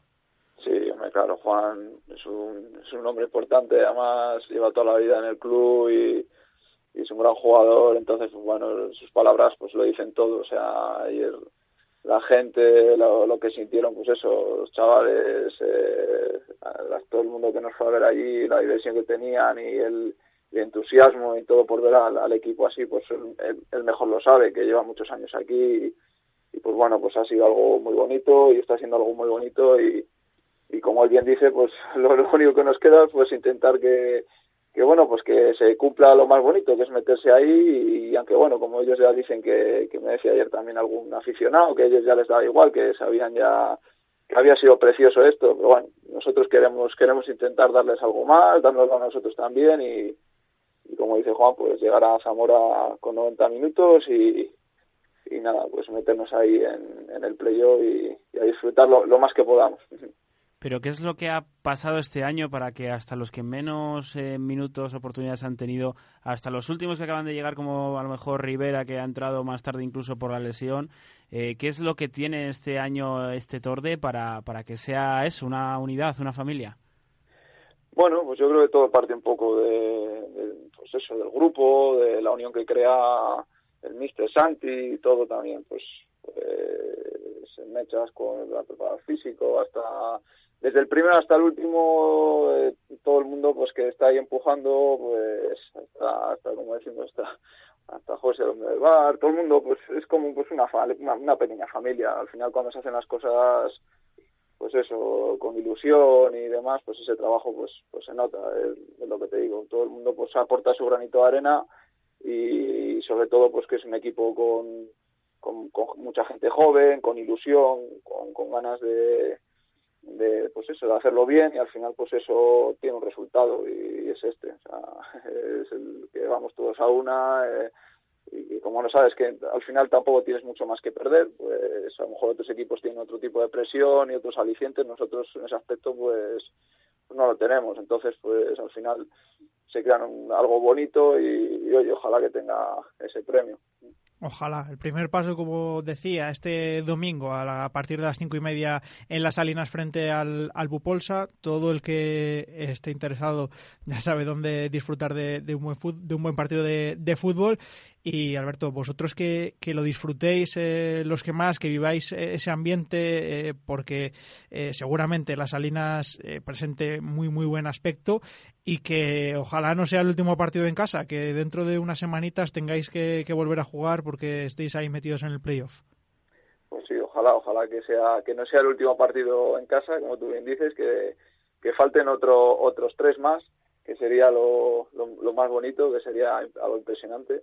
Claro, Juan es un, es un hombre importante, además lleva toda la vida en el club y, y es un gran jugador, entonces, pues, bueno, sus palabras pues lo dicen todo, o sea, ayer la gente, lo, lo que sintieron, pues eso, los chavales, eh, todo el mundo que nos fue a ver allí, la diversión que tenían y el, el entusiasmo y todo por ver al, al equipo así, pues él, él mejor lo sabe, que lleva muchos años aquí y, y pues bueno, pues ha sido algo muy bonito y está siendo algo muy bonito y y como él bien dice, pues lo, lo único que nos queda es pues intentar que, que bueno, pues que se cumpla lo más bonito, que es meterse ahí y, y aunque bueno, como ellos ya dicen que, que me decía ayer también algún aficionado, que a ellos ya les daba igual, que sabían ya que había sido precioso esto, pero bueno, nosotros queremos queremos intentar darles algo más, dárnoslo a nosotros también y, y como dice Juan, pues llegar a Zamora con noventa minutos y, y nada, pues meternos ahí en, en el playoff y, y a disfrutarlo lo más que podamos. Pero ¿qué es lo que ha pasado este año para que hasta los que menos eh, minutos, oportunidades han tenido, hasta los últimos que acaban de llegar, como a lo mejor Rivera, que ha entrado más tarde incluso por la lesión, eh, qué es lo que tiene este año este Torde para, para que sea eso, una unidad, una familia? Pues Bueno, pues yo creo que todo parte un poco de, de pues eso, del grupo, de la unión que crea el míster Santi y todo también, pues, pues en mechas con el preparador físico, hasta desde el primero hasta el último, eh, todo el mundo pues que está ahí empujando, pues hasta, hasta como decimos, hasta, hasta José el hombre del bar, todo el mundo pues es como pues una, una, una pequeña familia. Al final cuando se hacen las cosas pues eso, con ilusión y demás, pues ese trabajo pues pues se nota, es, es lo que te digo, todo el mundo pues aporta su granito de arena y, y sobre todo pues que es un equipo con, con, con mucha gente joven, con ilusión, con, con ganas de, de pues eso, de hacerlo bien y al final pues eso tiene un resultado y, y es este, o sea, es el que vamos todos a una, eh, y como no sabes que al final tampoco tienes mucho más que perder, pues a lo mejor otros equipos tienen otro tipo de presión y otros alicientes, nosotros en ese aspecto pues no lo tenemos, entonces pues al final se crean un, algo bonito y, y oye, ojalá que tenga ese premio. Ojalá. El primer paso, como decía, este domingo a, la, a partir de las cinco y media en Las Salinas frente al, al Bupolsa. Todo el que esté interesado ya sabe dónde disfrutar de, de, un, buen fut, de un buen partido de, de fútbol. Y Alberto, vosotros que, que lo disfrutéis, eh, los que más, que viváis ese ambiente, eh, porque eh, seguramente Las Salinas eh, presente muy muy buen aspecto y que ojalá no sea el último partido en casa, que dentro de unas semanitas tengáis que, que volver a jugar porque estéis ahí metidos en el playoff. Pues sí, ojalá, ojalá que sea que no sea el último partido en casa, como tú bien dices, que, que falten otro, otros tres más, que sería lo, lo, lo más bonito, que sería algo impresionante.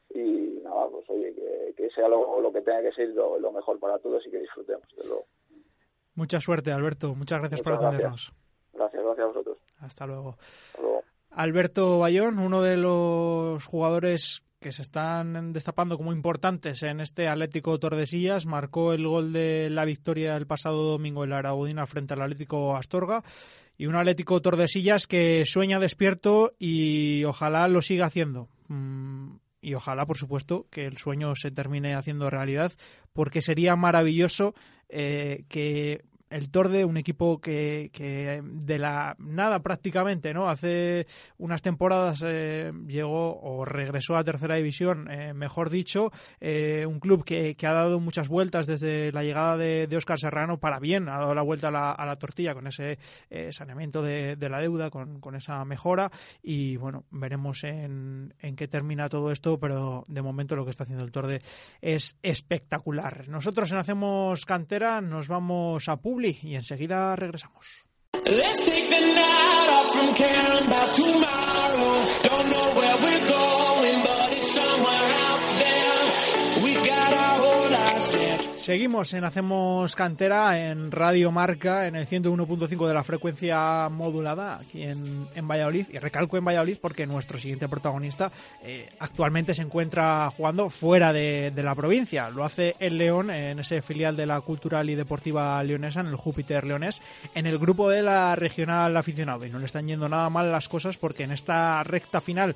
Y nada, pues oye, que, que sea lo, lo que tenga que ser lo, lo mejor para todos y que disfrutemos de lo. Mucha suerte, Alberto. Muchas gracias Muchas por atendernos. Gracias. gracias, gracias a vosotros. Hasta luego. Hasta luego. Alberto Bayón, uno de los jugadores que se están destapando como importantes en este Atlético Tordesillas, marcó el gol de la victoria el pasado domingo en la Aragudina frente al Atlético Astorga. Y un Atlético Tordesillas que sueña despierto y ojalá lo siga haciendo. Mm. Y ojalá, por supuesto, que el sueño se termine haciendo realidad, porque sería maravilloso eh, que el Torde, un equipo que, que de la nada prácticamente, ¿no? Hace unas temporadas eh, llegó o regresó a tercera división, eh, mejor dicho, eh, un club que, que ha dado muchas vueltas desde la llegada de, de Óscar Serrano para bien, ha dado la vuelta a la, a la tortilla con ese eh, saneamiento de, de la deuda, con, con esa mejora y bueno, veremos en, en qué termina todo esto, pero de momento lo que está haciendo el Torde es espectacular. Nosotros en Hacemos Cantera nos vamos a Publi y enseguida regresamos. Let's take the night off from caring about tomorrow. Don't know where we're going, but it's somewhere out there. We got our whole lives left. Seguimos en Hacemos Cantera en Radio Marca, en el ciento uno punto cinco de la frecuencia modulada aquí en, en Valladolid. Y recalco en Valladolid porque nuestro siguiente protagonista eh, actualmente se encuentra jugando fuera de, de la provincia. Lo hace el León en ese filial de la Cultural y Deportiva Leonesa, en el Júpiter Leonés, en el grupo de la Regional Aficionado. Y no le están yendo nada mal las cosas porque en esta recta final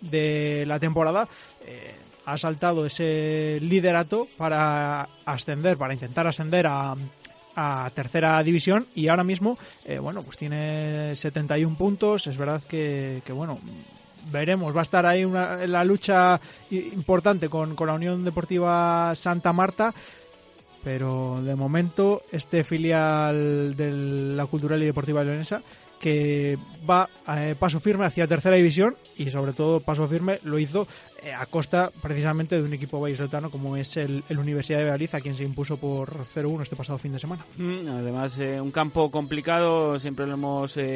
de la temporada Eh, ha saltado ese liderato para ascender, para intentar ascender a, a tercera división y ahora mismo, eh, bueno, pues tiene setenta y un puntos. Es verdad que, que bueno, veremos, va a estar ahí una, la lucha importante con, con la Unión Deportiva Santa Marta, pero de momento este filial de la Cultural y Deportiva Leonesa que va a eh, paso firme hacia tercera división y sobre todo paso firme lo hizo eh, a costa precisamente de un equipo vallisoletano como es el, el Universidad de Valladolid, a quien se impuso por cero uno este pasado fin de semana. Mm, además, eh, un campo complicado, siempre lo hemos eh,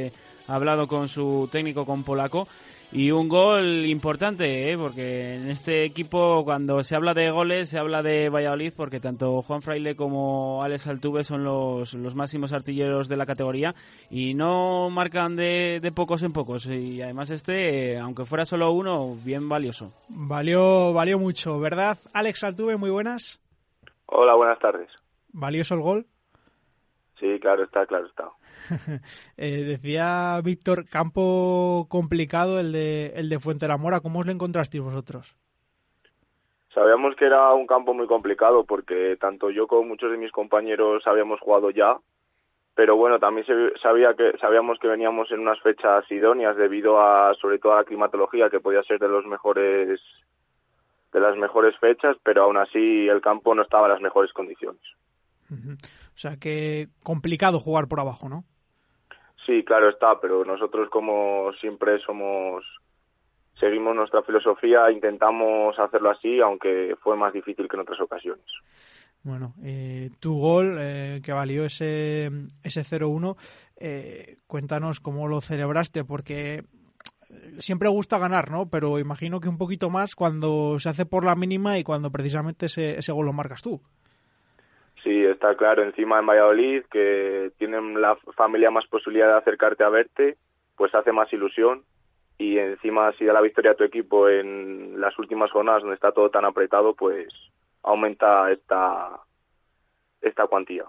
ha hablado con su técnico, con Polaco. Y un gol importante, ¿eh? Porque en este equipo, cuando se habla de goles, se habla de Valladolid, porque tanto Juan Fraile como Alex Altuve son los, los máximos artilleros de la categoría y no marcan de, de pocos en pocos. Y además este, eh, aunque fuera solo uno, bien valioso. Valió, valió mucho, ¿verdad? Alex Altuve, muy buenas. Hola, buenas tardes. ¿Valioso el gol? Sí, claro está, claro está. eh, decía Víctor, campo complicado el de el de Fuentelamora. ¿Cómo os lo encontrasteis vosotros? Sabíamos que era un campo muy complicado porque tanto yo como muchos de mis compañeros habíamos jugado ya, pero bueno, también se, sabía que sabíamos que veníamos en unas fechas idóneas debido a, sobre todo a la climatología, que podía ser de los mejores de las mejores fechas, pero aún así el campo no estaba en las mejores condiciones. Uh-huh. O sea que complicado jugar por abajo, ¿no? Sí, claro está, pero nosotros como siempre somos, seguimos nuestra filosofía, intentamos hacerlo así, aunque fue más difícil que en otras ocasiones. Bueno, eh, tu gol eh, que valió ese, ese cero uno, eh, cuéntanos cómo lo celebraste, porque siempre gusta ganar, ¿no? Pero imagino que un poquito más cuando se hace por la mínima y cuando precisamente ese, ese gol lo marcas tú. Sí, está claro, encima en Valladolid, que tienen la familia más posibilidad de acercarte a verte, pues hace más ilusión, y encima si da la victoria a tu equipo en las últimas jornadas donde está todo tan apretado, pues aumenta esta, esta cuantía.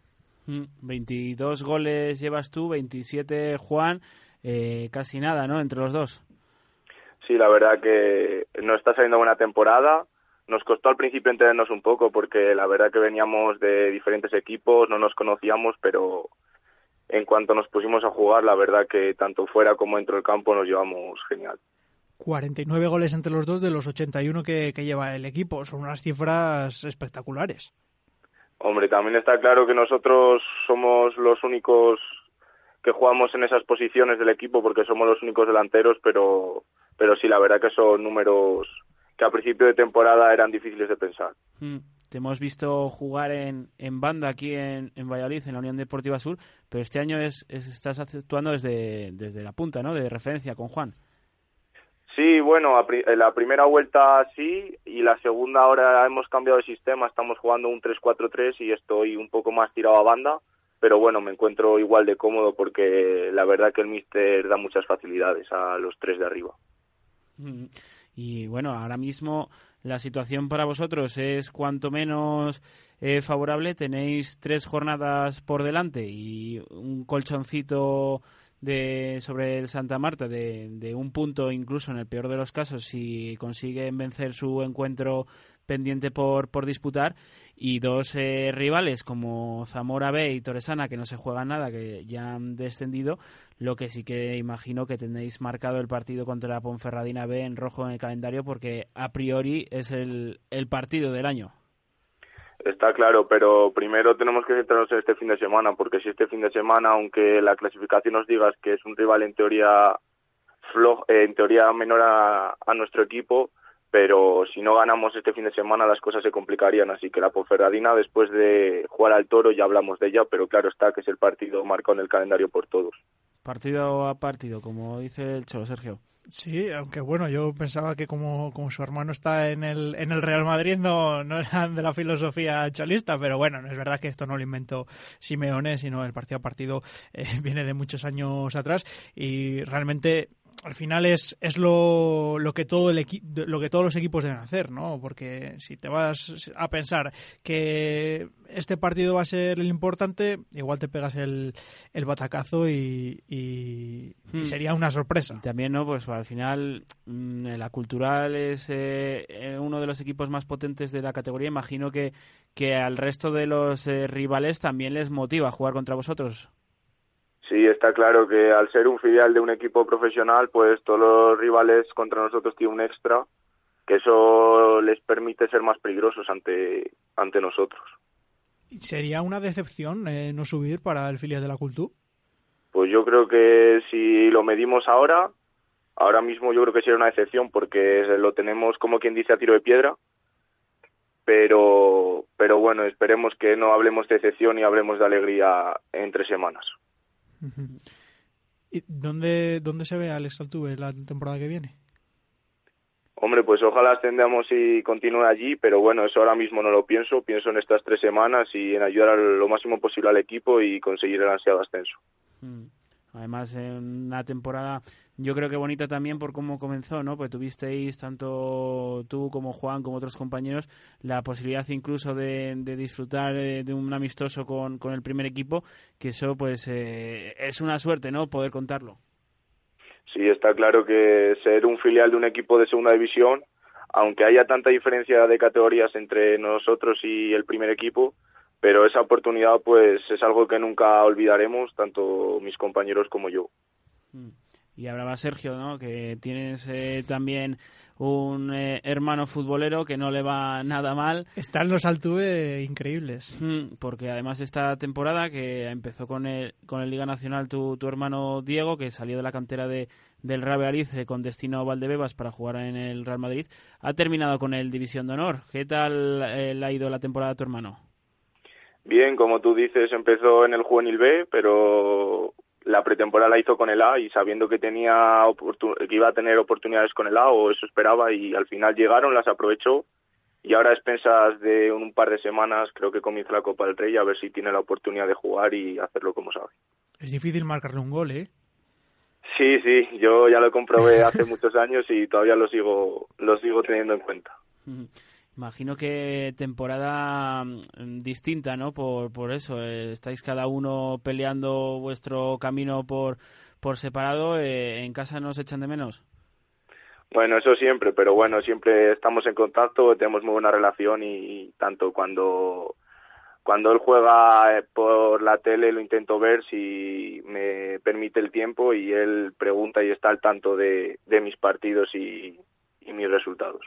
veintidós goles llevas tú, veintisiete Juan, eh, casi nada, ¿no?, entre los dos. Sí, la verdad que no está saliendo buena temporada. Nos costó al principio entendernos un poco porque la verdad que veníamos de diferentes equipos, no nos conocíamos, pero en cuanto nos pusimos a jugar, la verdad que tanto fuera como dentro del campo nos llevamos genial. cuarenta y nueve goles entre los dos de los ochenta y uno que, que lleva el equipo. Son unas cifras espectaculares. Hombre, también está claro que nosotros somos los únicos que jugamos en esas posiciones del equipo porque somos los únicos delanteros, pero, pero sí, la verdad que son números que a principio de temporada eran difíciles de pensar. Mm, te hemos visto jugar en, en banda aquí en, en Valladolid, en la Unión Deportiva Sur, pero este año es, es estás actuando desde, desde la punta, ¿no?, de referencia con Juan. Sí, bueno, a pri- la primera vuelta sí, y la segunda ahora hemos cambiado de sistema, estamos jugando un tres cuatro tres y estoy un poco más tirado a banda, pero bueno, me encuentro igual de cómodo porque la verdad que el míster da muchas facilidades a los tres de arriba. Mm. Y bueno, ahora mismo la situación para vosotros es cuanto menos eh, favorable. Tenéis tres jornadas por delante y un colchoncito de sobre el Santa Marta de, de un punto, incluso en el peor de los casos, si consiguen vencer su encuentro pendiente por, por disputar, y dos eh, rivales como Zamora B y Torresana que no se juegan nada, que ya han descendido. Lo que sí que imagino que tenéis marcado el partido contra la Ponferradina B en rojo en el calendario porque a priori es el, el partido del año. Está claro, pero primero tenemos que centrarnos en este fin de semana, porque si este fin de semana, aunque la clasificación nos diga que es un rival en teoría flojo, eh, en teoría menor a, a nuestro equipo, pero si no ganamos este fin de semana las cosas se complicarían, así que la Ponferradina, después de jugar al Toro, ya hablamos de ella, pero claro está que es el partido marcado en el calendario por todos. Partido a partido, como dice el Cholo, Sergio. Sí, aunque bueno, yo pensaba que como, como su hermano está en el en el Real Madrid no, no eran de la filosofía cholista, pero bueno, no es verdad que esto no lo inventó Simeone, sino el partido a partido eh, viene de muchos años atrás y realmente al final es es lo, lo que todo el equi- lo que todos los equipos deben hacer, ¿no? Porque si te vas a pensar que este partido va a ser el importante, igual te pegas el, el batacazo y, y, hmm. y sería una sorpresa. También, ¿no? Pues al final mmm, la Cultural es eh, uno de los equipos más potentes de la categoría. Imagino que, que al resto de los eh, rivales también les motiva jugar contra vosotros. Sí, está claro que al ser un filial de un equipo profesional, pues todos los rivales contra nosotros tienen un extra, que eso les permite ser más peligrosos ante ante nosotros. ¿Sería una decepción eh, no subir para el filial de la Cultu? Pues yo creo que si lo medimos ahora, ahora mismo yo creo que sería una decepción porque lo tenemos como quien dice a tiro de piedra, pero pero bueno, esperemos que no hablemos de decepción y hablemos de alegría en tres semanas. ¿Y dónde, dónde se ve a Alex Altuve la temporada que viene? Hombre, pues ojalá ascendamos y continúe allí, pero bueno, eso ahora mismo no lo pienso. Pienso en estas tres semanas y en ayudar lo máximo posible al equipo y conseguir el ansiado ascenso. Mm. Además, en una temporada yo creo que bonita también por cómo comenzó, ¿no? Pues tuvisteis, tanto tú como Juan, como otros compañeros, la posibilidad incluso de, de disfrutar de, de un amistoso con, con el primer equipo, que eso pues eh, es una suerte, ¿no? Poder contarlo. Sí, está claro que ser un filial de un equipo de segunda división, aunque haya tanta diferencia de categorías entre nosotros y el primer equipo, pero esa oportunidad pues es algo que nunca olvidaremos, tanto mis compañeros como yo. Y hablaba Sergio, ¿no? Que tienes eh, también un eh, hermano futbolero que no le va nada mal. Están los Altuve increíbles. Porque además esta temporada que empezó con el, con el Liga Nacional tu, tu hermano Diego, que salió de la cantera de, del Real Valladolid eh, con destino a Valdebebas para jugar en el Real Madrid, ha terminado con el División de Honor. ¿Qué tal eh, le ha ido la temporada a tu hermano? Bien, como tú dices, empezó en el Juvenil B, pero la pretemporada la hizo con el A y sabiendo que tenía oportun- que iba a tener oportunidades con el A, o eso esperaba, y al final llegaron, las aprovechó, y ahora a expensas de un par de semanas creo que comienza la Copa del Rey, a ver si tiene la oportunidad de jugar y hacerlo como sabe. Es difícil marcarle un gol, ¿eh? Sí, sí, yo ya lo comprobé hace muchos años y todavía lo sigo, lo sigo teniendo en cuenta. Imagino que temporada distinta, ¿no? Por, por eso, eh, estáis cada uno peleando vuestro camino por, por separado. Eh, ¿En casa nos echan de menos? Bueno, eso siempre, pero bueno, siempre estamos en contacto, tenemos muy buena relación y, y tanto cuando, cuando él juega por la tele lo intento ver si me permite el tiempo, y él pregunta y está al tanto de, de mis partidos y, y mis resultados.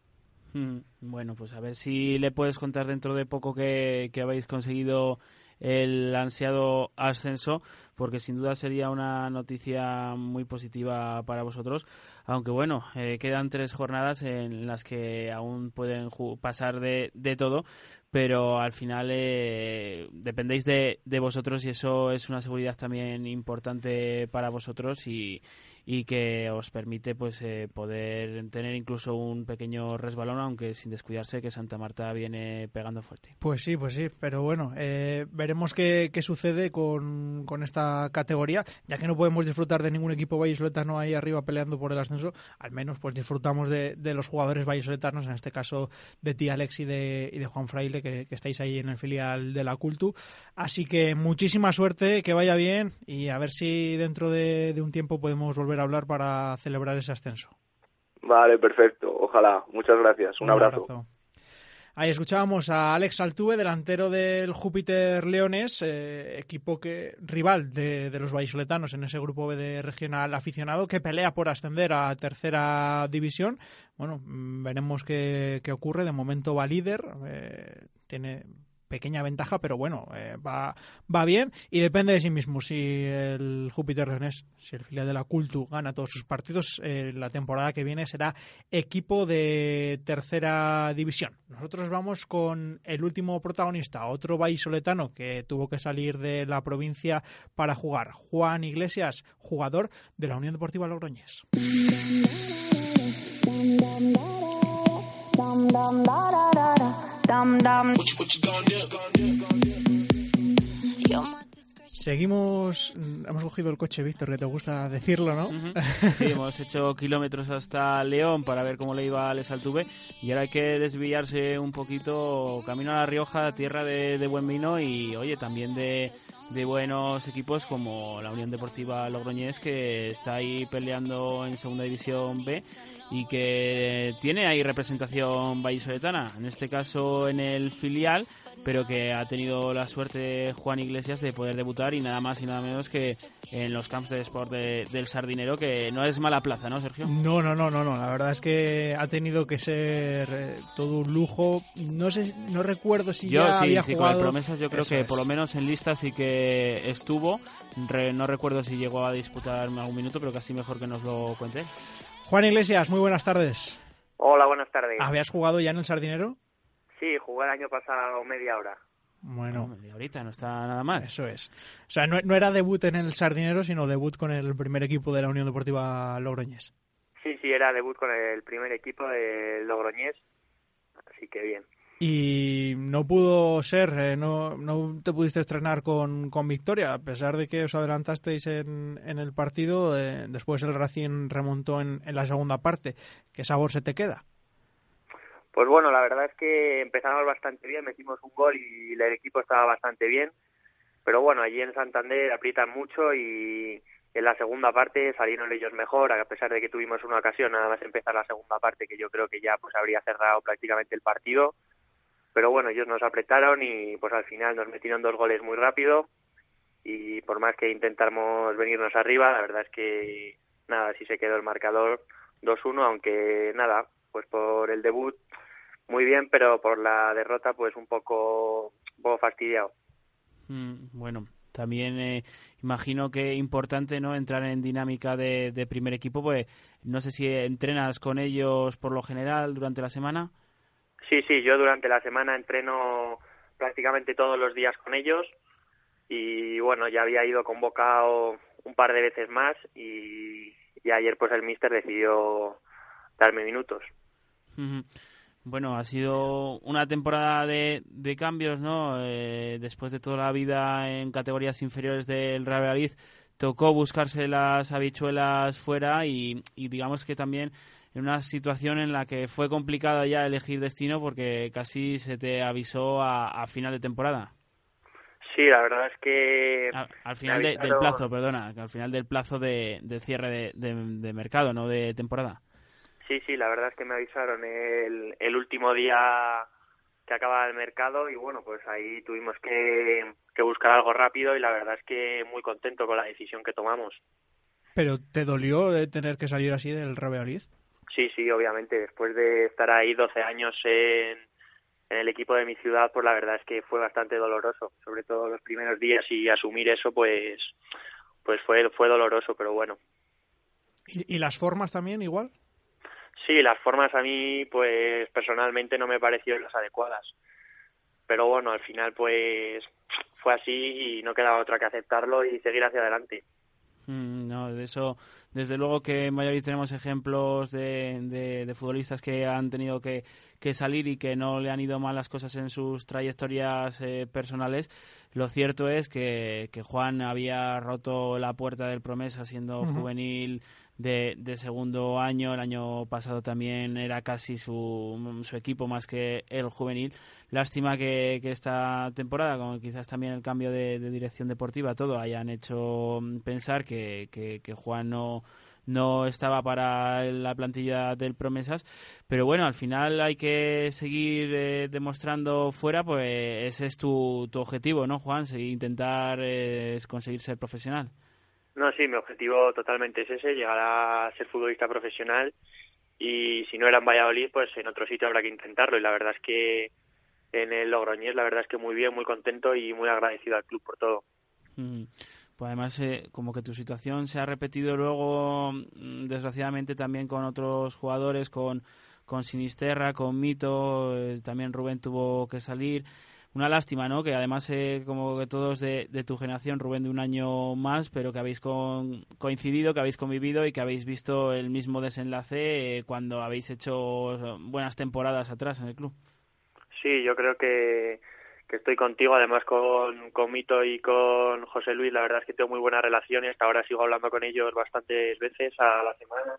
Bueno, pues a ver si le puedes contar dentro de poco que, que habéis conseguido el ansiado ascenso, porque sin duda sería una noticia muy positiva para vosotros, aunque bueno, eh, quedan tres jornadas en las que aún pueden ju- pasar de, de todo, pero al final eh, dependéis de, de vosotros, y eso es una seguridad también importante para vosotros y, y que os permite pues eh, poder tener incluso un pequeño resbalón, aunque sin descuidarse que Santa Marta viene pegando fuerte. Pues sí, pues sí, pero bueno, eh, veremos qué, qué sucede con, con esta categoría, ya que no podemos disfrutar de ningún equipo vallisoletano ahí arriba peleando por el ascenso. Al menos pues disfrutamos de, de los jugadores vallisoletanos, en este caso de ti, Alex, y de, y de Juan Fraile, que, que estáis ahí en el filial de la Cultu. Así que muchísima suerte, que vaya bien, y a ver si dentro de, de un tiempo podemos volver a hablar para celebrar ese ascenso. Vale, perfecto, ojalá. Muchas gracias, un, un abrazo. abrazo. Ahí escuchábamos a Alex Altuve, delantero del Júpiter Leones, eh, equipo que rival de, de los vallisoletanos en ese grupo B de regional aficionado, que pelea por ascender a tercera división. Bueno, veremos qué, qué ocurre. De momento va líder, eh, tiene pequeña ventaja, pero bueno, eh, va, va bien, y depende de sí mismo. Si el Júpiter Leones, si el filial de la Cultu gana todos sus partidos, eh, la temporada que viene será equipo de tercera división. Nosotros vamos con el último protagonista, otro vallisoletano que tuvo que salir de la provincia para jugar, Juan Iglesias, jugador de la Unión Deportiva Logroñés. Seguimos, hemos cogido el coche, Víctor, que te gusta decirlo, ¿no? Uh-huh. Sí, hemos hecho kilómetros hasta León para ver cómo le iba a Alex Altuve, y ahora hay que desviarse un poquito camino a La Rioja, tierra de, de buen vino y, oye, también de, de buenos equipos como la Unión Deportiva Logroñés, que está ahí peleando en Segunda División B y que tiene ahí representación vallisoletana, en este caso en el filial, pero que ha tenido la suerte Juan Iglesias de poder debutar, y nada más y nada menos que en los campos de sport de, del Sardinero, que no es mala plaza, ¿no, Sergio? No, no, no, no, no. La verdad es que ha tenido que ser eh, todo un lujo. No sé, no recuerdo si yo, ya sí, había sí, jugado. Con el Promesas yo creo Eso que es. Por lo menos en lista sí que estuvo. Re, no recuerdo si llegó a disputar algún minuto, pero casi mejor que nos lo cuente. Juan Iglesias, muy buenas tardes. Hola, buenas tardes. ¿Habías jugado ya en el Sardinero? Sí, jugué el año pasado media hora. Bueno, y ahorita no está nada mal. Eso es. O sea, no, no era debut en el Sardinero, sino debut con el primer equipo de la Unión Deportiva Logroñés. Sí, sí, era debut con el primer equipo de Logroñés, así que bien. Y no pudo ser, eh, no, no te pudiste estrenar con, con victoria, a pesar de que os adelantasteis en, en el partido, eh, después el Racing remontó en, en la segunda parte. ¿Qué sabor se te queda? Pues bueno, la verdad es que empezamos bastante bien, metimos un gol y el equipo estaba bastante bien, pero bueno, allí en Santander aprietan mucho y en la segunda parte salieron ellos mejor, a pesar de que tuvimos una ocasión nada más empezar la segunda parte, que yo creo que ya pues habría cerrado prácticamente el partido, pero bueno, ellos nos apretaron y pues al final nos metieron dos goles muy rápido y por más que intentamos venirnos arriba, la verdad es que nada, así se quedó el marcador dos uno, aunque nada, pues por el debut muy bien, pero por la derrota pues un poco, un poco fastidiado. Mm, bueno, también eh, imagino que importante, ¿no?, entrar en dinámica de, de primer equipo, pues no sé si entrenas con ellos por lo general durante la semana. Sí, sí, yo durante la semana entreno prácticamente todos los días con ellos y bueno, ya había ido convocado un par de veces más y, y ayer pues el míster decidió darme minutos. Uh-huh. Bueno, ha sido una temporada de, de cambios, ¿no? Eh, después de toda la vida en categorías inferiores del Real Valladolid, tocó buscarse las habichuelas fuera y, y digamos que también en una situación en la que fue complicada ya elegir destino porque casi se te avisó a, a final de temporada. Sí, la verdad es que... A, al final de, del plazo, perdona, al final del plazo de, de cierre de, de, de mercado, no de temporada. Sí, sí, la verdad es que me avisaron el, el último día que acababa el mercado y bueno, pues ahí tuvimos que, que buscar algo rápido y la verdad es que muy contento con la decisión que tomamos. ¿Pero te dolió de tener que salir así del Real Valladolid? Sí, sí, obviamente, después de estar ahí doce años en, en el equipo de mi ciudad, pues la verdad es que fue bastante doloroso, sobre todo los primeros días y asumir eso pues, pues fue, fue doloroso, pero bueno. ¿Y, y las formas también igual? Sí, las formas a mí, pues personalmente no me parecieron las adecuadas. Pero bueno, al final pues fue así y no quedaba otra que aceptarlo y seguir hacia adelante. Mm, no, de eso, desde luego que en Valladolid tenemos ejemplos de, de, de futbolistas que han tenido que, que salir y que no le han ido mal las cosas en sus trayectorias eh, personales. Lo cierto es que, que Juan había roto la puerta del Promesa siendo uh-huh. juvenil de, de segundo año. El año pasado también era casi su, su equipo más que el juvenil. Lástima que, que esta temporada, como quizás también el cambio de, de dirección deportiva, todo hayan hecho pensar que, que, que Juan no, no estaba para la plantilla del Promesas. Pero bueno, al final hay que seguir eh, demostrando fuera, pues ese es tu, tu objetivo, ¿no, Juan? Seguir, intentar eh, conseguir ser profesional. No, sí, mi objetivo totalmente es ese, llegar a ser futbolista profesional y si no era en Valladolid, pues en otro sitio habrá que intentarlo y la verdad es que en el Logroñés, la verdad es que muy bien, muy contento y muy agradecido al club por todo. Mm. Pues además, eh, como que tu situación se ha repetido luego, desgraciadamente, también con otros jugadores, con, con Sinisterra, con Mito, eh, también Rubén tuvo que salir. Una lástima, ¿no? Que además, eh, como que todos de, de tu generación, Rubén de un año más, pero que habéis con, coincidido, que habéis convivido y que habéis visto el mismo desenlace eh, cuando habéis hecho buenas temporadas atrás en el club. Sí, yo creo que, que estoy contigo, además con, con Mito y con José Luis, la verdad es que tengo muy buenas relaciones, hasta ahora sigo hablando con ellos bastantes veces a la semana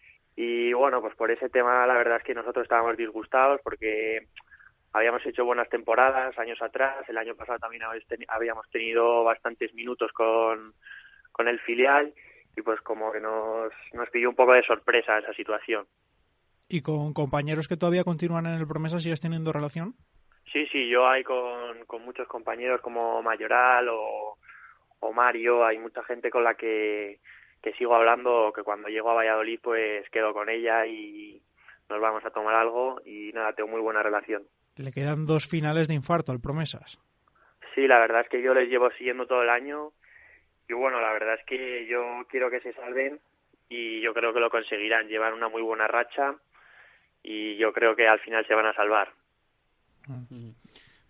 y bueno, pues por ese tema la verdad es que nosotros estábamos disgustados porque habíamos hecho buenas temporadas años atrás, el año pasado también habíamos tenido bastantes minutos con, con el filial y pues como que nos, nos pidió un poco de sorpresa esa situación. ¿Y con compañeros que todavía continúan en el Promesa sigues teniendo relación? Sí, sí, yo hay con, con muchos compañeros como Mayoral o, o Mario, hay mucha gente con la que, que sigo hablando, que cuando llego a Valladolid pues quedo con ella y nos vamos a tomar algo y nada, tengo muy buena relación. Le quedan dos finales de infarto al Promesas. Sí, la verdad es que yo les llevo siguiendo todo el año y bueno, la verdad es que yo quiero que se salven y yo creo que lo conseguirán, llevan una muy buena racha y yo creo que al final se van a salvar.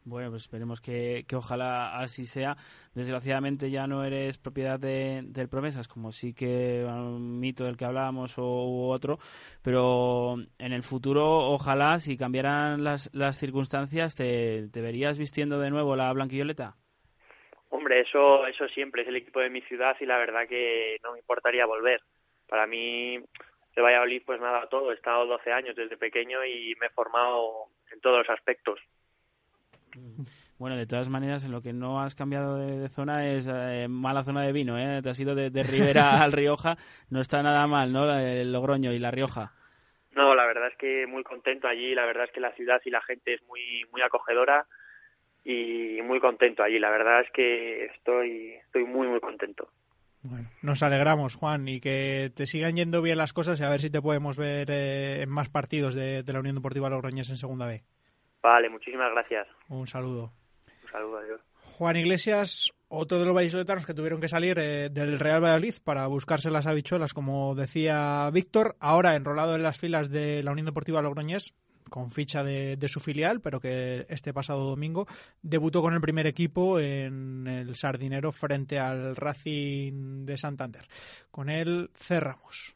Bueno, pues esperemos que, que ojalá así sea. Desgraciadamente ya no eres propiedad de, del Promesas, como sí que un mito del que hablábamos o u otro, pero en el futuro ojalá, si cambiaran las, las circunstancias, ¿te, te verías vistiendo de nuevo la blanquivioleta? Hombre, eso eso siempre es el equipo de mi ciudad y la verdad que no me importaría volver. Para mí, el Valladolid pues me ha dado todo. He estado doce años desde pequeño y me he formado en todos los aspectos. Bueno, de todas maneras, en lo que no has cambiado de, de zona es eh, mala zona de vino, ¿eh? Te has ido de, de Ribera al Rioja, no está nada mal, ¿no? El Logroño y La Rioja. No, la verdad es que muy contento allí, la verdad es que la ciudad y la gente es muy muy acogedora y muy contento allí, la verdad es que estoy estoy muy muy contento. Bueno, nos alegramos, Juan, y que te sigan yendo bien las cosas y a ver si te podemos ver eh, en más partidos de, de la Unión Deportiva Logroñés en Segunda B. Vale, muchísimas gracias. Un saludo. Un saludo, adiós. Juan Iglesias, otro de los vallisoletanos que tuvieron que salir eh, del Real Valladolid para buscarse las habichuelas, como decía Víctor, ahora enrolado en las filas de la Unión Deportiva Logroñés, con ficha de, de su filial, pero que este pasado domingo debutó con el primer equipo en el Sardinero frente al Racing de Santander. Con él cerramos.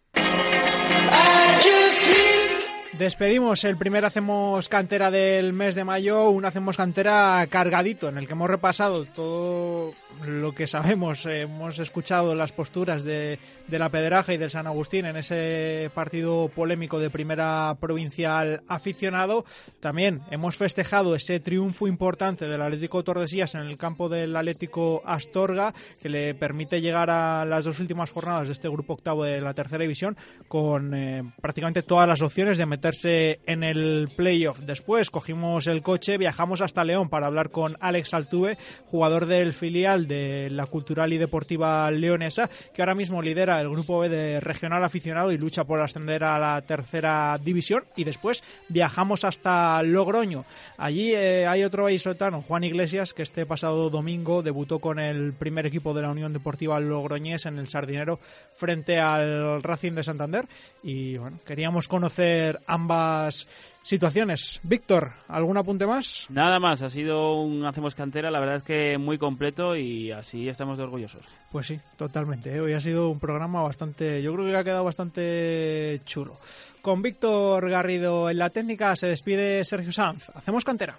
Despedimos el primer Hacemos Cantera del mes de mayo, un Hacemos Cantera cargadito, en el que hemos repasado todo lo que sabemos. Hemos escuchado las posturas de, de la Pedreja y del San Agustín en ese partido polémico de primera provincial aficionado. También hemos festejado ese triunfo importante del Atlético Tordesillas en el campo del Atlético Astorga, que le permite llegar a las dos últimas jornadas de este grupo octavo de la tercera división con eh, prácticamente todas las opciones de meterse en el playoff. Después cogimos el coche, viajamos hasta León para hablar con Alex Altuve, jugador del filial de la Cultural y Deportiva Leonesa, que ahora mismo lidera el grupo B de regional aficionado y lucha por ascender a la tercera división. Y después viajamos hasta Logroño. Allí eh, hay otro vallisoletano, Juan Iglesias, que este pasado domingo debutó con el primer equipo de la Unión Deportiva Logroñés en el Sardinero frente al Racing de Santander. Y bueno, queríamos conocer ambas situaciones. Víctor, ¿algún apunte más? Nada más, ha sido un Hacemos Cantera, la verdad es que muy completo y así estamos de orgullosos. Pues sí, totalmente, ¿eh? Hoy ha sido un programa bastante, yo creo que ha quedado bastante chulo. Con Víctor Garrido en la técnica se despide Sergio Sanz. Hacemos Cantera.